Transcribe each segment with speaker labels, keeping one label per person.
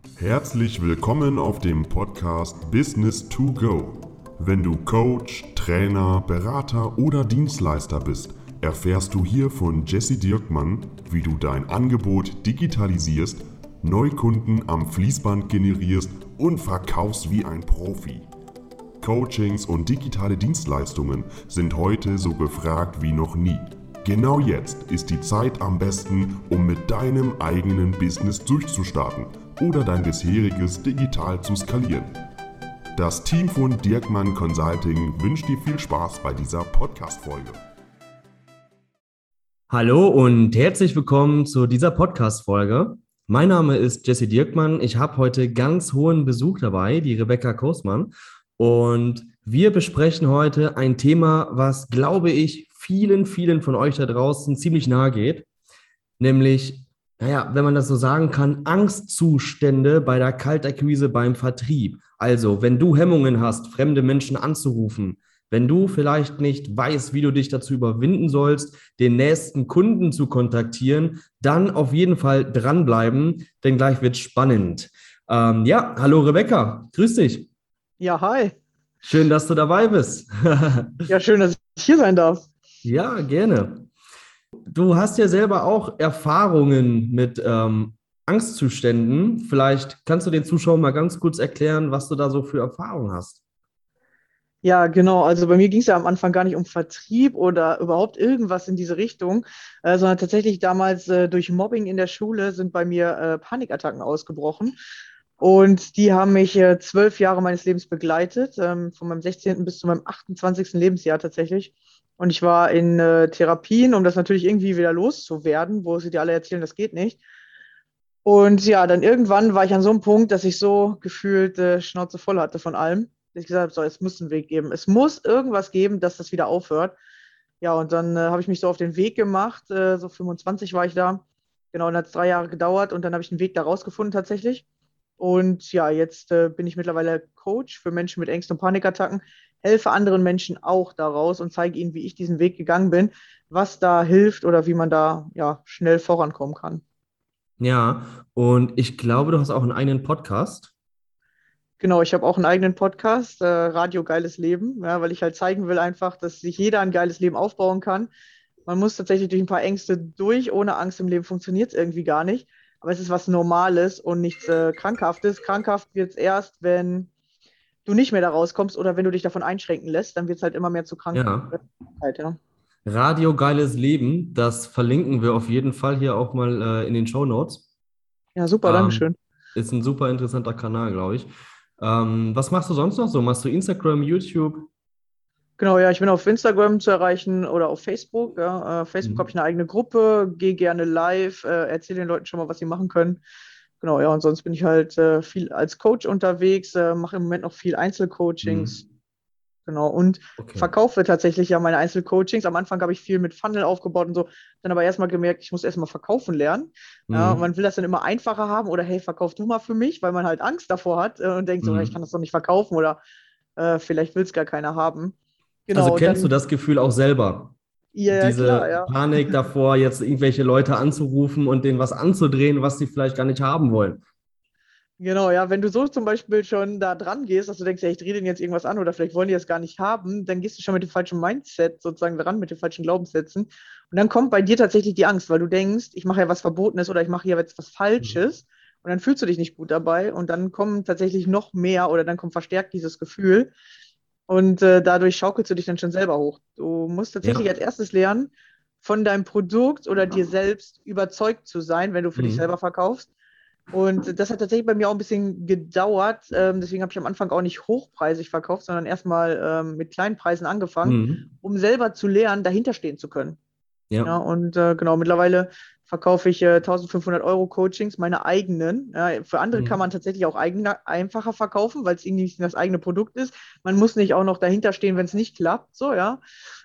Speaker 1: Herzlich willkommen auf dem Podcast Business to Go. Wenn du Coach, Trainer, Berater oder Dienstleister bist, erfährst du hier von Jesse Dirkmann, wie du dein Angebot digitalisierst, Neukunden am Fließband generierst und verkaufst wie ein Profi. Coachings und digitale Dienstleistungen sind heute so gefragt wie noch nie. Genau jetzt ist die Zeit am besten, um mit deinem eigenen Business durchzustarten oder dein bisheriges digital zu skalieren. Das Team von Dirkmann Consulting wünscht dir viel Spaß bei dieser Podcast-Folge.
Speaker 2: Hallo und herzlich willkommen zu dieser Podcast-Folge. Mein Name ist Jesse Dirkmann. Ich habe heute ganz hohen Besuch dabei, die Rebecca Koßmann. Und wir besprechen heute ein Thema, was, glaube ich, vielen von euch da draußen ziemlich nahe geht. Nämlich, wenn man das so sagen kann, Angstzustände bei der Kaltakquise beim Vertrieb. Also, wenn du Hemmungen hast, fremde Menschen anzurufen, wenn du vielleicht nicht weißt, wie du dich dazu überwinden sollst, den nächsten Kunden zu kontaktieren, dann auf jeden Fall dranbleiben, denn gleich wird es spannend. Hallo Rebecca, grüß dich.
Speaker 3: Ja, hi.
Speaker 2: Schön, dass du dabei bist.
Speaker 3: Ja, schön, dass ich hier sein darf.
Speaker 2: Ja, gerne. Du hast ja selber auch Erfahrungen mit Angstzuständen. Vielleicht kannst du den Zuschauern mal ganz kurz erklären, was du da so für Erfahrungen hast.
Speaker 3: Ja, genau. Also bei mir ging es ja am Anfang gar nicht um Vertrieb oder überhaupt irgendwas in diese Richtung, sondern tatsächlich damals durch Mobbing in der Schule sind bei mir Panikattacken ausgebrochen. Und die haben mich 12 Jahre meines Lebens begleitet, von meinem 16. bis zu meinem 28. Lebensjahr tatsächlich. Und ich war in Therapien, um das natürlich irgendwie wieder loszuwerden, wo sie dir alle erzählen, das geht nicht. Und ja, dann irgendwann war ich an so einem Punkt, dass ich so gefühlt Schnauze voll hatte von allem, dass ich gesagt habe, so, es muss einen Weg geben. Es muss irgendwas geben, dass das wieder aufhört. Ja, und dann habe ich mich so auf den Weg gemacht, so 25 war ich da. Genau, und hat es 3 Jahre gedauert und dann habe ich einen Weg da rausgefunden tatsächlich. Und ja, jetzt bin ich mittlerweile Coach für Menschen mit Ängsten und Panikattacken, helfe anderen Menschen auch daraus und zeige ihnen, wie ich diesen Weg gegangen bin, was da hilft oder wie man da ja schnell vorankommen kann.
Speaker 2: Ja, und ich glaube, du hast auch einen eigenen Podcast.
Speaker 3: Genau, ich habe auch einen eigenen Podcast, Radio Geiles Leben, ja, weil ich halt zeigen will einfach, dass sich jeder ein geiles Leben aufbauen kann. Man muss tatsächlich durch ein paar Ängste durch. Ohne Angst im Leben funktioniert es irgendwie gar nicht. Aber es ist was Normales und nichts Krankhaftes. Krankhaft wird es erst, wenn du nicht mehr da rauskommst oder wenn du dich davon einschränken lässt, dann wird es halt immer mehr zu
Speaker 2: Ja,
Speaker 3: Krankheit, ja.
Speaker 2: Radio Geiles Leben, das verlinken wir auf jeden Fall hier auch mal in den Shownotes.
Speaker 3: Ja, super,
Speaker 2: Ähm,
Speaker 3: Dankeschön.
Speaker 2: Ist ein super interessanter Kanal, glaube ich. Was machst du sonst noch so? Machst du Instagram, YouTube?
Speaker 3: Genau, ja, ich bin auf Instagram zu erreichen oder auf Facebook. Ja. Facebook habe ich
Speaker 2: Mhm.
Speaker 3: eine eigene Gruppe, gehe gerne live, erzähle den Leuten schon mal, was sie machen können. Genau, ja, und sonst bin ich halt viel als Coach unterwegs, mache im Moment noch viel Einzelcoachings.
Speaker 2: Mhm.
Speaker 3: Genau, und
Speaker 2: Okay.
Speaker 3: verkaufe tatsächlich ja meine Einzelcoachings. Am Anfang habe ich viel mit Funnel aufgebaut und so, dann aber erstmal gemerkt, ich muss erstmal verkaufen lernen. Ja, und
Speaker 2: Mhm.
Speaker 3: man will das dann immer einfacher haben oder hey, verkauf du mal für mich, weil man halt Angst davor hat und denkt so, ich kann
Speaker 2: Mhm.
Speaker 3: das doch nicht verkaufen oder vielleicht will es gar keiner haben.
Speaker 2: Also
Speaker 3: Genau, und
Speaker 2: kennst du
Speaker 3: dann,
Speaker 2: das Gefühl auch selber?
Speaker 3: ja, klar,
Speaker 2: Diese
Speaker 3: ja.
Speaker 2: Panik davor, jetzt irgendwelche Leute anzurufen und denen was anzudrehen, was sie vielleicht gar nicht haben wollen.
Speaker 3: Genau, ja, wenn du so zum Beispiel schon da dran gehst, dass du denkst, ja, ich drehe denen jetzt irgendwas an oder vielleicht wollen die das gar nicht haben, dann gehst du schon mit dem falschen Mindset sozusagen dran, mit den falschen Glaubenssätzen. Und dann kommt bei dir tatsächlich die Angst, weil du denkst, ich mache ja was Verbotenes oder ich mache hier jetzt was
Speaker 2: Mhm.
Speaker 3: Falsches. Und dann fühlst du dich nicht gut dabei und dann kommen tatsächlich noch mehr oder dann kommt verstärkt dieses Gefühl. Und dadurch schaukelst du dich dann schon selber hoch. Du musst tatsächlich
Speaker 2: Ja.
Speaker 3: als erstes lernen, von deinem Produkt oder dir selbst überzeugt zu sein, wenn du für dich selber
Speaker 2: Mhm.
Speaker 3: verkaufst. Und das hat tatsächlich bei mir auch ein bisschen gedauert. Deswegen habe ich am Anfang auch nicht hochpreisig verkauft, sondern erstmal mit kleinen Preisen angefangen,
Speaker 2: Mhm.
Speaker 3: um selber zu lernen, dahinter stehen zu können. Ja,
Speaker 2: Ja.
Speaker 3: und genau, mittlerweile verkaufe ich 1500 € Coachings, meine eigenen. Ja, für andere kann
Speaker 2: Mhm.
Speaker 3: man tatsächlich auch einfacher verkaufen, weil es irgendwie nicht das eigene Produkt ist. Man muss nicht auch noch dahinter stehen, wenn es nicht klappt. So, ja.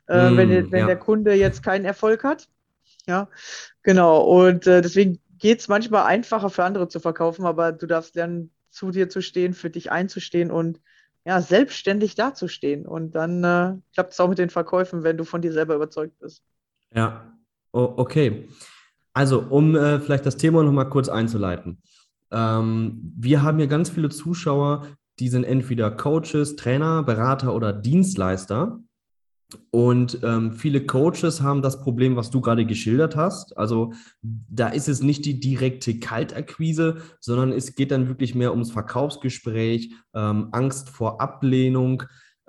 Speaker 2: Mhm.
Speaker 3: Wenn der
Speaker 2: Ja.
Speaker 3: Kunde jetzt keinen Erfolg hat. Ja, genau. Und deswegen geht es manchmal einfacher für andere zu verkaufen, aber du darfst lernen, zu dir zu stehen, für dich einzustehen und ja, selbstständig dazustehen. Und dann klappt es auch mit den Verkäufen, wenn du von dir selber überzeugt bist.
Speaker 2: Ja. Okay. Also, um vielleicht das Thema noch mal kurz einzuleiten. Wir haben hier ganz viele Zuschauer, die sind entweder Coaches, Trainer, Berater oder Dienstleister. Und viele Coaches haben das Problem, was du gerade geschildert hast. Also da ist es nicht die direkte Kaltakquise, sondern es geht dann wirklich mehr ums Verkaufsgespräch, Angst vor Ablehnung.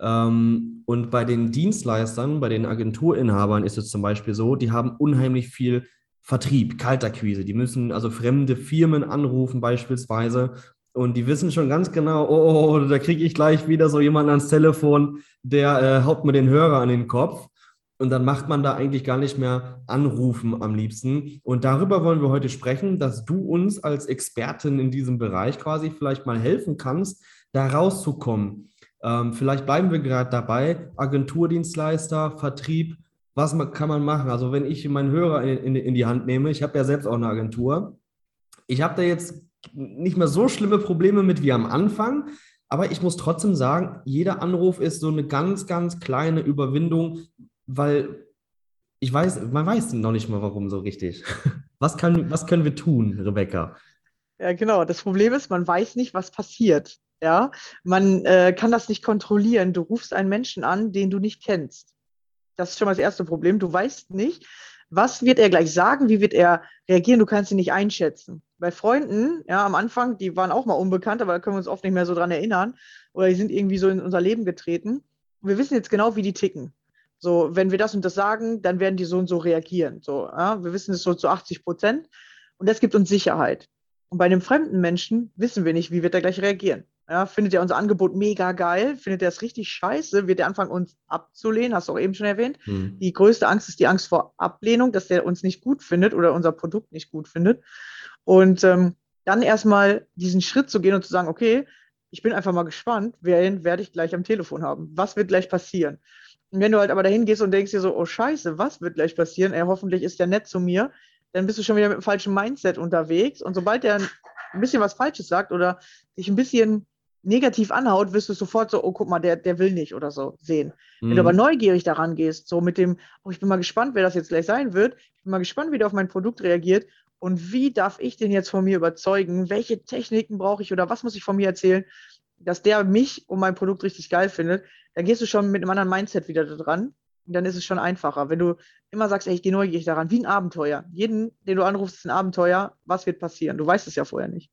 Speaker 2: Und bei den Dienstleistern, bei den Agenturinhabern ist es zum Beispiel so, die haben unheimlich viel Vertrieb, Kaltakquise. Die müssen also fremde Firmen anrufen beispielsweise. Und die wissen schon ganz genau, oh, da kriege ich gleich wieder so jemanden ans Telefon, der haut mir den Hörer an den Kopf. Und dann macht man da eigentlich gar nicht mehr anrufen am liebsten. Und darüber wollen wir heute sprechen, dass du uns als Expertin in diesem Bereich quasi vielleicht mal helfen kannst, da rauszukommen. Vielleicht bleiben wir gerade dabei, Agenturdienstleister, Vertrieb, kann man machen? Also wenn ich meinen Hörer in die Hand nehme, ich habe ja selbst auch eine Agentur, ich habe da jetzt nicht mehr so schlimme Probleme mit wie am Anfang, aber ich muss trotzdem sagen, jeder Anruf ist so eine ganz, ganz kleine Überwindung, weil man weiß noch nicht mal, warum so richtig. Was können wir tun, Rebecca?
Speaker 3: Ja, genau. Das Problem ist, man weiß nicht, was passiert. Ja, man kann das nicht kontrollieren. Du rufst einen Menschen an, den du nicht kennst. Das ist schon mal das erste Problem. Du weißt nicht, was wird er gleich sagen, wie wird er reagieren, du kannst ihn nicht einschätzen. Bei Freunden, ja, am Anfang, die waren auch mal unbekannt, aber da können wir uns oft nicht mehr so dran erinnern. Oder die sind irgendwie so in unser Leben getreten. Und wir wissen jetzt genau, wie die ticken. So, wenn wir das und das sagen, dann werden die so und so reagieren. So, ja, wir wissen es so zu 80%. Und das gibt uns Sicherheit. Und bei einem fremden Menschen wissen wir nicht, wie wird er gleich reagieren. Ja, findet er unser Angebot mega geil? Findet er es richtig scheiße? Wird er anfangen, uns abzulehnen? Hast du auch eben schon erwähnt. Die größte Angst ist die Angst vor Ablehnung, dass der uns nicht gut findet oder unser Produkt nicht gut findet. Und dann erstmal diesen Schritt zu gehen und zu sagen, okay, ich bin einfach mal gespannt, wen werde ich gleich am Telefon haben? Was wird gleich passieren? Und wenn du halt aber dahin gehst und denkst dir so, oh Scheiße, was wird gleich passieren? Hoffentlich ist der nett zu mir. Dann bist du schon wieder mit dem falschen Mindset unterwegs. Und sobald der ein bisschen was Falsches sagt oder dich ein bisschen negativ anhaut, wirst du sofort so, oh, guck mal, der will nicht oder so sehen. Wenn du aber neugierig daran gehst, so mit dem, oh, ich bin mal gespannt, wer das jetzt gleich sein wird, ich bin mal gespannt, wie der auf mein Produkt reagiert und wie darf ich den jetzt von mir überzeugen, welche Techniken brauche ich oder was muss ich von mir erzählen, dass der mich und mein Produkt richtig geil findet, dann gehst du schon mit einem anderen Mindset wieder da dran und dann ist es schon einfacher. Wenn du immer sagst, ey, ich gehe neugierig daran, wie ein Abenteuer. Jeden, den du anrufst, ist ein Abenteuer. Was wird passieren? Du weißt es ja vorher nicht.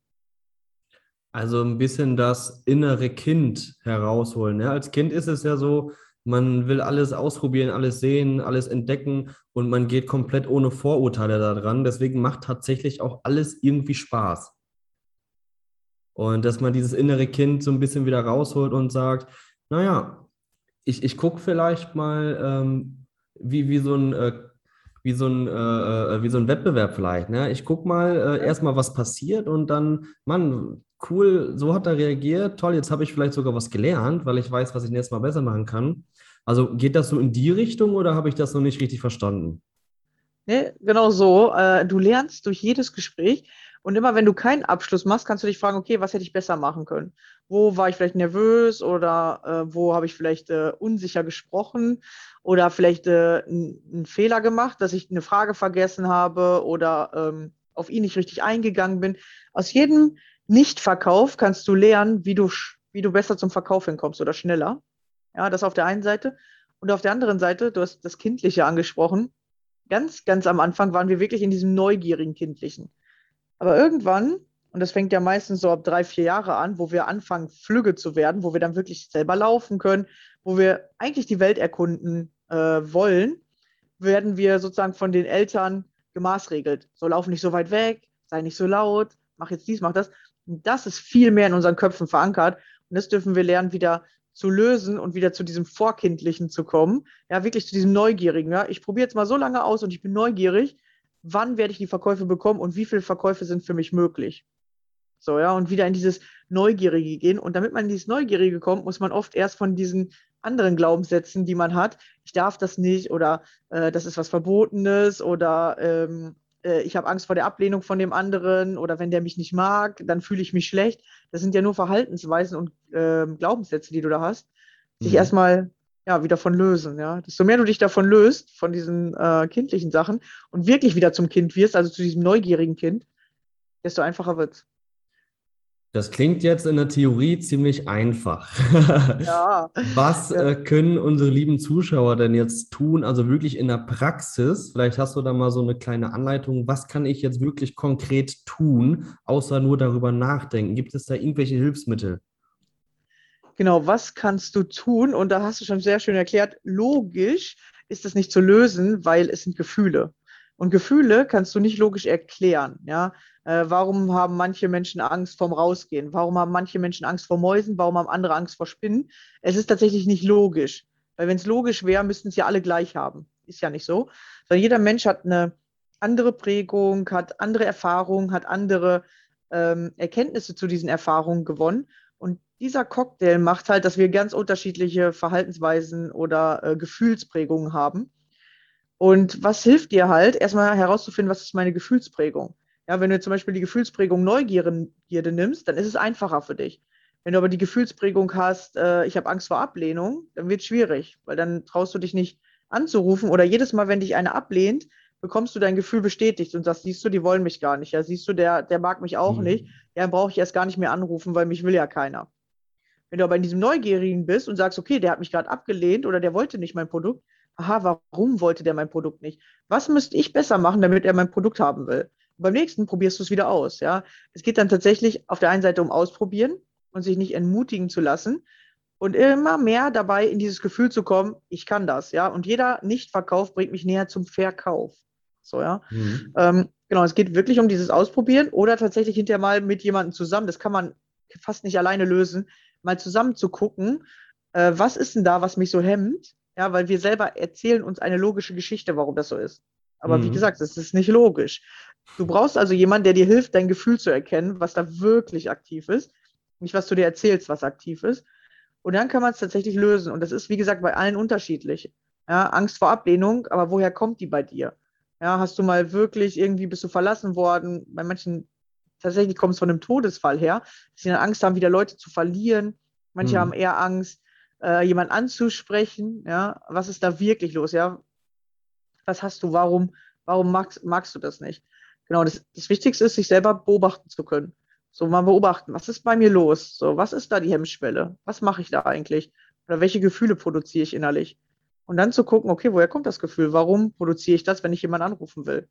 Speaker 2: Also ein bisschen das innere Kind herausholen. Ja? Als Kind ist es ja so, man will alles ausprobieren, alles sehen, alles entdecken und man geht komplett ohne Vorurteile da dran. Deswegen macht tatsächlich auch alles irgendwie Spaß. Und dass man dieses innere Kind so ein bisschen wieder rausholt und sagt, naja, ich gucke vielleicht mal wie so ein wie so ein Wettbewerb vielleicht. Ne? Ich gucke mal erstmal, was passiert und dann, Mann, cool, so hat er reagiert. Toll, jetzt habe ich vielleicht sogar was gelernt, weil ich weiß, was ich nächstes Mal besser machen kann. Also geht das so in die Richtung oder habe ich das noch nicht richtig verstanden?
Speaker 3: Ne, genau so. Du lernst durch jedes Gespräch und immer wenn du keinen Abschluss machst, kannst du dich fragen, okay, was hätte ich besser machen können? Wo war ich vielleicht nervös oder wo habe ich vielleicht unsicher gesprochen oder vielleicht einen Fehler gemacht, dass ich eine Frage vergessen habe oder auf ihn nicht richtig eingegangen bin. Aus jedem Nicht-Verkauf kannst du lernen, wie du besser zum Verkauf hinkommst oder schneller. Ja, das auf der einen Seite. Und auf der anderen Seite, du hast das Kindliche angesprochen, ganz, ganz am Anfang waren wir wirklich in diesem neugierigen Kindlichen. Aber irgendwann, und das fängt ja meistens so ab 3, 4 Jahre an, wo wir anfangen, flügge zu werden, wo wir dann wirklich selber laufen können, wo wir eigentlich die Welt erkunden wollen, werden wir sozusagen von den Eltern gemaßregelt. So, lauf nicht so weit weg, sei nicht so laut, mach jetzt dies, mach das. Und das ist viel mehr in unseren Köpfen verankert. Und das dürfen wir lernen, wieder zu lösen und wieder zu diesem Vorkindlichen zu kommen. Ja, wirklich zu diesem Neugierigen. Ja. Ich probiere jetzt mal so lange aus und ich bin neugierig. Wann werde ich die Verkäufe bekommen und wie viele Verkäufe sind für mich möglich? So, ja, und wieder in dieses Neugierige gehen. Und damit man in dieses Neugierige kommt, muss man oft erst von diesen anderen Glaubenssätzen, die man hat, ich darf das nicht oder das ist was Verbotenes oder ich habe Angst vor der Ablehnung von dem anderen oder wenn der mich nicht mag, dann fühle ich mich schlecht. Das sind ja nur Verhaltensweisen und Glaubenssätze, die du da hast. Sich
Speaker 2: Mhm.
Speaker 3: erstmal ja, wieder von lösen. Ja. Desto mehr du dich davon löst, von diesen kindlichen Sachen und wirklich wieder zum Kind wirst, also zu diesem neugierigen Kind, desto einfacher wird es.
Speaker 2: Das klingt jetzt in der Theorie ziemlich einfach.
Speaker 3: Ja,
Speaker 2: Was
Speaker 3: ja.
Speaker 2: können unsere lieben Zuschauer denn jetzt tun, also wirklich in der Praxis? Vielleicht hast du da mal so eine kleine Anleitung. Was kann ich jetzt wirklich konkret tun, außer nur darüber nachdenken? Gibt es da irgendwelche Hilfsmittel?
Speaker 3: Genau, was kannst du tun? Und da hast du schon sehr schön erklärt, logisch ist es nicht zu lösen, weil es sind Gefühle. Und Gefühle kannst du nicht logisch erklären. Ja? Warum haben manche Menschen Angst vorm Rausgehen? Warum haben manche Menschen Angst vor Mäusen? Warum haben andere Angst vor Spinnen? Es ist tatsächlich nicht logisch. Weil wenn es logisch wäre, müssten es ja alle gleich haben. Ist ja nicht so. Sondern jeder Mensch hat eine andere Prägung, hat andere Erfahrungen, hat andere Erkenntnisse zu diesen Erfahrungen gewonnen. Und dieser Cocktail macht halt, dass wir ganz unterschiedliche Verhaltensweisen oder Gefühlsprägungen haben. Und was hilft dir halt, erstmal herauszufinden, was ist meine Gefühlsprägung? Ja, wenn du zum Beispiel die Gefühlsprägung Neugierde nimmst, dann ist es einfacher für dich. Wenn du aber die Gefühlsprägung hast, ich habe Angst vor Ablehnung, dann wird es schwierig, weil dann traust du dich nicht anzurufen oder jedes Mal, wenn dich einer ablehnt, bekommst du dein Gefühl bestätigt und sagst, siehst du, die wollen mich gar nicht. Ja, siehst du, der mag mich auch nicht.
Speaker 2: Mhm.
Speaker 3: Ja, dann brauche ich erst gar nicht mehr anrufen, weil mich will ja keiner. Wenn du aber in diesem Neugierigen bist und sagst, okay, der hat mich gerade abgelehnt oder der wollte nicht mein Produkt, aha, warum wollte der mein Produkt nicht? Was müsste ich besser machen, damit er mein Produkt haben will? Und beim nächsten probierst du es wieder aus. Ja? Es geht dann tatsächlich auf der einen Seite um Ausprobieren und sich nicht entmutigen zu lassen und immer mehr dabei in dieses Gefühl zu kommen, ich kann das. Ja? Und jeder Nichtverkauf bringt mich näher zum Verkauf. So, ja.
Speaker 2: Mhm.
Speaker 3: Genau, es geht wirklich um dieses Ausprobieren oder tatsächlich hinterher mal mit jemandem zusammen. Das kann man fast nicht alleine lösen, mal zusammen zu gucken, was ist denn da, was mich so hemmt? Ja, weil wir selber erzählen uns eine logische Geschichte, warum das so ist. Aber wie
Speaker 2: Mhm.
Speaker 3: gesagt, es ist nicht logisch. Du brauchst also jemanden, der dir hilft, dein Gefühl zu erkennen, was da wirklich aktiv ist. Nicht, was du dir erzählst, was aktiv ist. Und dann kann man es tatsächlich lösen. Und das ist, wie gesagt, bei allen unterschiedlich. Ja, Angst vor Ablehnung, aber woher kommt die bei dir? Ja, hast du mal wirklich irgendwie, bist du verlassen worden? Bei manchen tatsächlich kommt es von einem Todesfall her, dass sie dann Angst haben, wieder Leute zu verlieren. Manche haben
Speaker 2: Mhm.
Speaker 3: eher Angst, jemanden anzusprechen. Ja, was ist da wirklich los? Ja, was hast du? Warum magst du das nicht? Genau, das Wichtigste ist, sich selber beobachten zu können. So mal beobachten, was ist bei mir los? So, was ist da die Hemmschwelle? Was mache ich da eigentlich? Oder welche Gefühle produziere ich innerlich? Und dann zu gucken, okay, woher kommt das Gefühl? Warum produziere ich das, wenn ich jemanden anrufen will?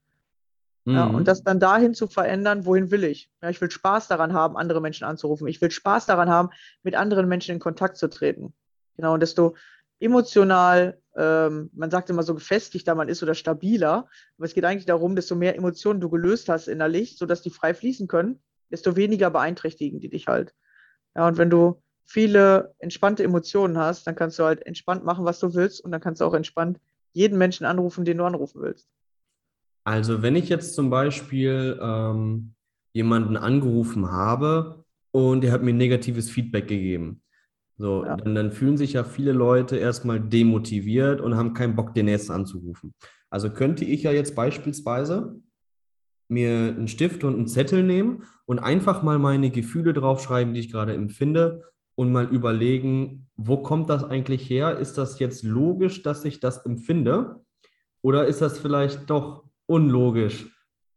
Speaker 3: Ja, und das
Speaker 2: Mhm.
Speaker 3: dann dahin zu verändern, wohin will ich? Ja, ich will Spaß daran haben, andere Menschen anzurufen. Ich will Spaß daran haben, mit anderen Menschen in Kontakt zu treten. Genau, und desto emotional, man sagt immer so gefestigter man ist oder stabiler, aber es geht eigentlich darum, desto mehr Emotionen du gelöst hast innerlich, sodass die frei fließen können, desto weniger beeinträchtigen die dich halt. Ja, und wenn du viele entspannte Emotionen hast, dann kannst du halt entspannt machen, was du willst, und dann kannst du auch entspannt jeden Menschen anrufen, den du anrufen willst.
Speaker 2: Also wenn ich jetzt zum Beispiel jemanden angerufen habe und der hat mir negatives Feedback gegeben, so,
Speaker 3: Ja.
Speaker 2: dann fühlen sich ja viele Leute erstmal demotiviert und haben keinen Bock, den nächsten anzurufen. Also könnte ich ja jetzt beispielsweise mir einen Stift und einen Zettel nehmen und einfach mal meine Gefühle draufschreiben, die ich gerade empfinde und mal überlegen, wo kommt das eigentlich her? Ist das jetzt logisch, dass ich das empfinde? Oder ist das vielleicht doch unlogisch,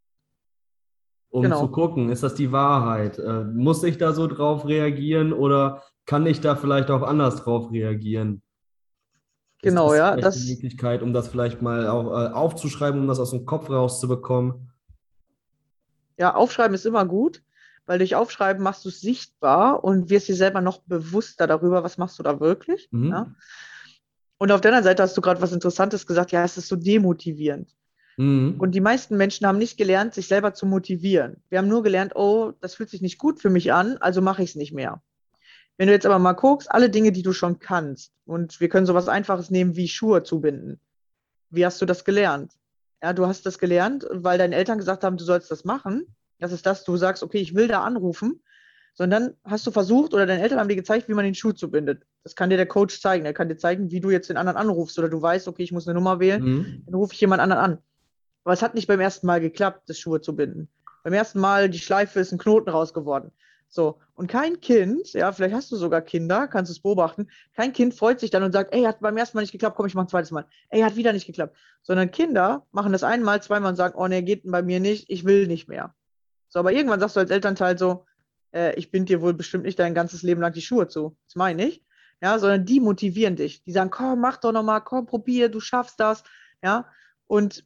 Speaker 2: um zu
Speaker 3: Genau.
Speaker 2: gucken, ist das die Wahrheit? Muss ich da so drauf reagieren oder kann ich da vielleicht auch anders drauf reagieren? Ist
Speaker 3: Genau,
Speaker 2: das
Speaker 3: ja.
Speaker 2: vielleicht eine Möglichkeit, um das vielleicht mal auch aufzuschreiben, um das aus dem Kopf rauszubekommen?
Speaker 3: Ja, Aufschreiben ist immer gut, weil durch Aufschreiben machst du es sichtbar und wirst dir selber noch bewusster darüber, was machst du da wirklich. Ja?
Speaker 2: Mhm.
Speaker 3: Und auf der anderen Seite hast du gerade was Interessantes gesagt, ja, es ist so demotivierend. Und
Speaker 2: Mhm.
Speaker 3: die meisten Menschen haben nicht gelernt, sich selber zu motivieren. Wir haben nur gelernt, oh, das fühlt sich nicht gut für mich an, also mache ich es nicht mehr. Wenn du jetzt aber mal guckst, alle Dinge, die du schon kannst, und wir können sowas Einfaches nehmen wie Schuhe zubinden. Wie hast du das gelernt? Ja, du hast das gelernt, weil deine Eltern gesagt haben, du sollst das machen. Das ist das, du sagst, okay, ich will da anrufen. Sondern hast du versucht oder deine Eltern haben dir gezeigt, wie man den Schuh zubindet. Das kann dir der Coach zeigen. Er kann dir zeigen, wie du jetzt den anderen anrufst. Oder du weißt, okay, ich muss eine Nummer wählen,
Speaker 2: Mhm.
Speaker 3: dann rufe ich jemand anderen an. Aber es hat nicht beim ersten Mal geklappt, das Schuhe zu binden. Beim ersten Mal, die Schleife ist ein Knoten raus geworden. So, und kein Kind, ja, vielleicht hast du sogar Kinder, kannst du es beobachten, kein Kind freut sich dann und sagt, ey, hat beim ersten Mal nicht geklappt, komm, ich mach ein zweites Mal. Ey, hat wieder nicht geklappt. Sondern Kinder machen das einmal, zweimal und sagen, oh, nee, geht bei mir nicht, ich will nicht mehr. So, aber irgendwann sagst du als Elternteil so, ich binde dir wohl bestimmt nicht dein ganzes Leben lang die Schuhe zu. Das meine ich. Ja, sondern die motivieren dich. Die sagen, komm, mach doch nochmal, komm, probier, du schaffst das. Ja, und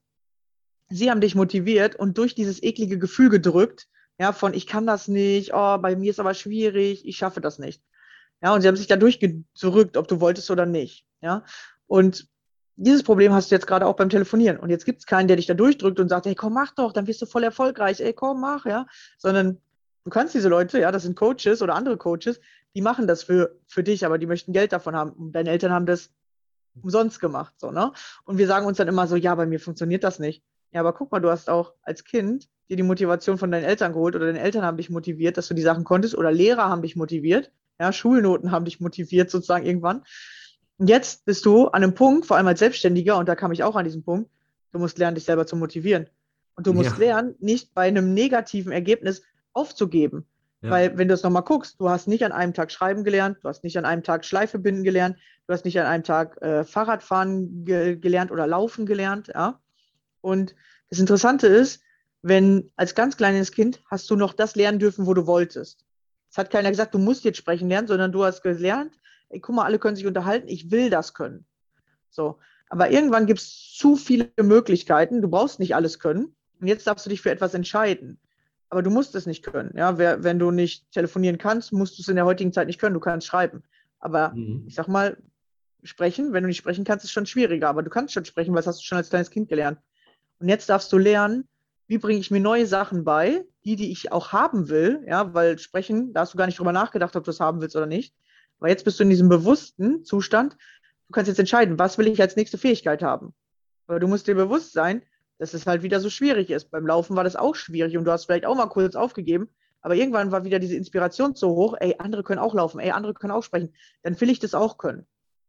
Speaker 3: sie haben dich motiviert und durch dieses eklige Gefühl gedrückt, ja, von ich kann das nicht, oh, bei mir ist aber schwierig, ich schaffe das nicht. Ja, und sie haben sich da durchgedrückt, ob du wolltest oder nicht. Ja, und dieses Problem hast du jetzt gerade auch beim Telefonieren. Und jetzt gibt es keinen, der dich da durchdrückt und sagt, hey, komm, mach doch, dann wirst du voll erfolgreich, ey, komm, mach, ja. Sondern du kannst diese Leute, ja, das sind Coaches oder andere Coaches, die machen das für dich, aber die möchten Geld davon haben. Und deine Eltern haben das umsonst gemacht, so, ne? Und wir sagen uns dann immer so, ja, bei mir funktioniert das nicht. Ja, aber guck mal, du hast auch als Kind dir die Motivation von deinen Eltern geholt oder deine Eltern haben dich motiviert, dass du die Sachen konntest oder Lehrer haben dich motiviert, ja, Schulnoten haben dich motiviert sozusagen irgendwann. Und jetzt bist du an einem Punkt, vor allem als Selbstständiger, und da kam ich auch an diesen Punkt, du musst lernen, dich selber zu motivieren. Und du musst
Speaker 2: Ja,
Speaker 3: lernen, nicht bei einem negativen Ergebnis aufzugeben.
Speaker 2: ja.
Speaker 3: Weil, wenn du es nochmal guckst, du hast nicht an einem Tag schreiben gelernt, du hast nicht an einem Tag Schleife binden gelernt, du hast nicht an einem Tag Fahrradfahren gelernt oder laufen gelernt. Ja? Und das Interessante ist, wenn als ganz kleines Kind hast du noch das lernen dürfen, wo du wolltest. Es hat keiner gesagt, du musst jetzt sprechen lernen, sondern du hast gelernt, ey, guck mal, alle können sich unterhalten, ich will das können. So. Aber irgendwann gibt es zu viele Möglichkeiten, du brauchst nicht alles können. Und jetzt darfst du dich für etwas entscheiden. Aber du musst es nicht können. Ja? Wenn du nicht telefonieren kannst, musst du es in der heutigen Zeit nicht können. Du kannst schreiben. Aber ich
Speaker 2: Mhm.
Speaker 3: sag mal, sprechen, wenn du nicht sprechen kannst, ist schon schwieriger. Aber du kannst schon sprechen, weil das hast du schon als kleines Kind gelernt. Und jetzt darfst du lernen, wie bringe ich mir neue Sachen bei, die ich auch haben will, ja, weil sprechen, da hast du gar nicht drüber nachgedacht, ob du es haben willst oder nicht. Weil jetzt bist du in diesem bewussten Zustand, du kannst jetzt entscheiden, was will ich als nächste Fähigkeit haben. Aber du musst dir bewusst sein, dass es halt wieder so schwierig ist. Beim Laufen war das auch schwierig und du hast vielleicht auch mal kurz aufgegeben, aber irgendwann war wieder diese Inspiration so hoch, ey, andere können auch laufen, ey, andere können auch sprechen, dann will ich das auch können.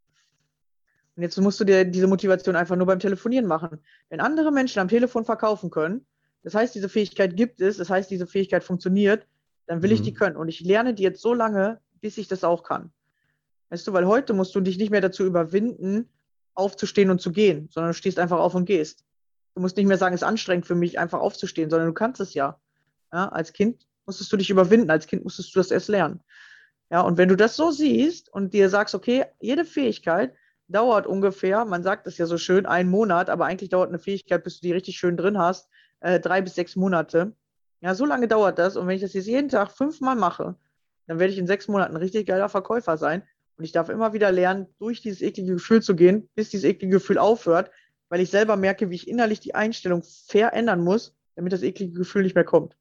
Speaker 3: Und jetzt musst du dir diese Motivation einfach nur beim Telefonieren machen. Wenn andere Menschen am Telefon verkaufen können, das heißt, diese Fähigkeit gibt es, das heißt, diese Fähigkeit funktioniert, dann will ich die
Speaker 2: Mhm.
Speaker 3: können. Und ich lerne die jetzt so lange, bis ich das auch kann. Weißt du, weil heute musst du dich nicht mehr dazu überwinden, aufzustehen und zu gehen, sondern du stehst einfach auf und gehst. Du musst nicht mehr sagen, es ist anstrengend für mich, einfach aufzustehen, sondern du kannst es ja. Ja, als Kind musstest du dich überwinden, als Kind musstest du das erst lernen. Ja, und wenn du das so siehst und dir sagst, okay, jede Fähigkeit dauert ungefähr, man sagt das ja so schön, 1 Monat, aber eigentlich dauert eine Fähigkeit, bis du die richtig schön drin hast, 3 bis 6 Monate. Ja, so lange dauert das. Und wenn ich das jetzt jeden Tag 5-mal mache, dann werde ich in 6 Monaten ein richtig geiler Verkäufer sein. Und ich darf immer wieder lernen, durch dieses eklige Gefühl zu gehen, bis dieses eklige Gefühl aufhört, weil ich selber merke, wie ich innerlich die Einstellung verändern muss, damit das eklige Gefühl nicht mehr kommt.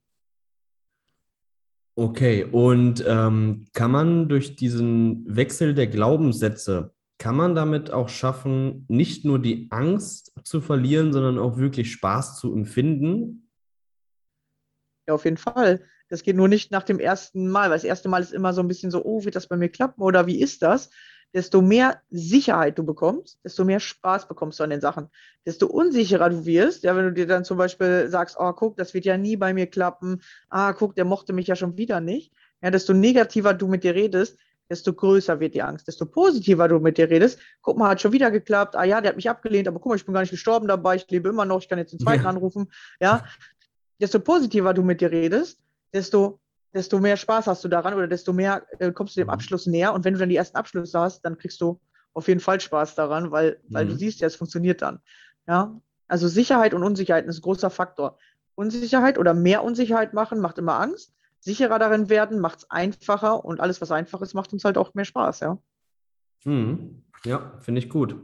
Speaker 2: Okay, und kann man durch diesen Wechsel der Glaubenssätze, kann man damit auch schaffen, nicht nur die Angst zu verlieren, sondern auch wirklich Spaß zu empfinden?
Speaker 3: Ja, auf jeden Fall. Das geht nur nicht nach dem ersten Mal, weil das erste Mal ist immer so ein bisschen so, oh, wird das bei mir klappen oder wie ist das? Desto mehr Sicherheit du bekommst, desto mehr Spaß bekommst du an den Sachen. Desto unsicherer du wirst, ja, wenn du dir dann zum Beispiel sagst, oh, guck, das wird ja nie bei mir klappen, ah, guck, der mochte mich ja schon wieder nicht, ja, desto negativer du mit dir redest, desto größer wird die Angst. Desto positiver du mit dir redest, guck mal, hat schon wieder geklappt, ah ja, der hat mich abgelehnt, aber guck mal, ich bin gar nicht gestorben dabei, ich lebe immer noch, ich kann jetzt den zweiten
Speaker 2: Ja.
Speaker 3: anrufen, ja, desto positiver du mit dir redest, desto mehr Spaß hast du daran oder desto mehr kommst du dem
Speaker 2: Mhm.
Speaker 3: Abschluss näher. Und wenn du dann die ersten Abschlüsse hast, dann kriegst du auf jeden Fall Spaß daran, weil du
Speaker 2: Mhm.
Speaker 3: siehst ja, es funktioniert dann. Ja? Also Sicherheit und Unsicherheit ist ein großer Faktor. Unsicherheit oder mehr Unsicherheit machen macht immer Angst. Sicherer darin werden macht es einfacher und alles, was einfach ist, macht uns halt auch mehr Spaß, ja.
Speaker 2: Mhm. Ja, finde ich gut.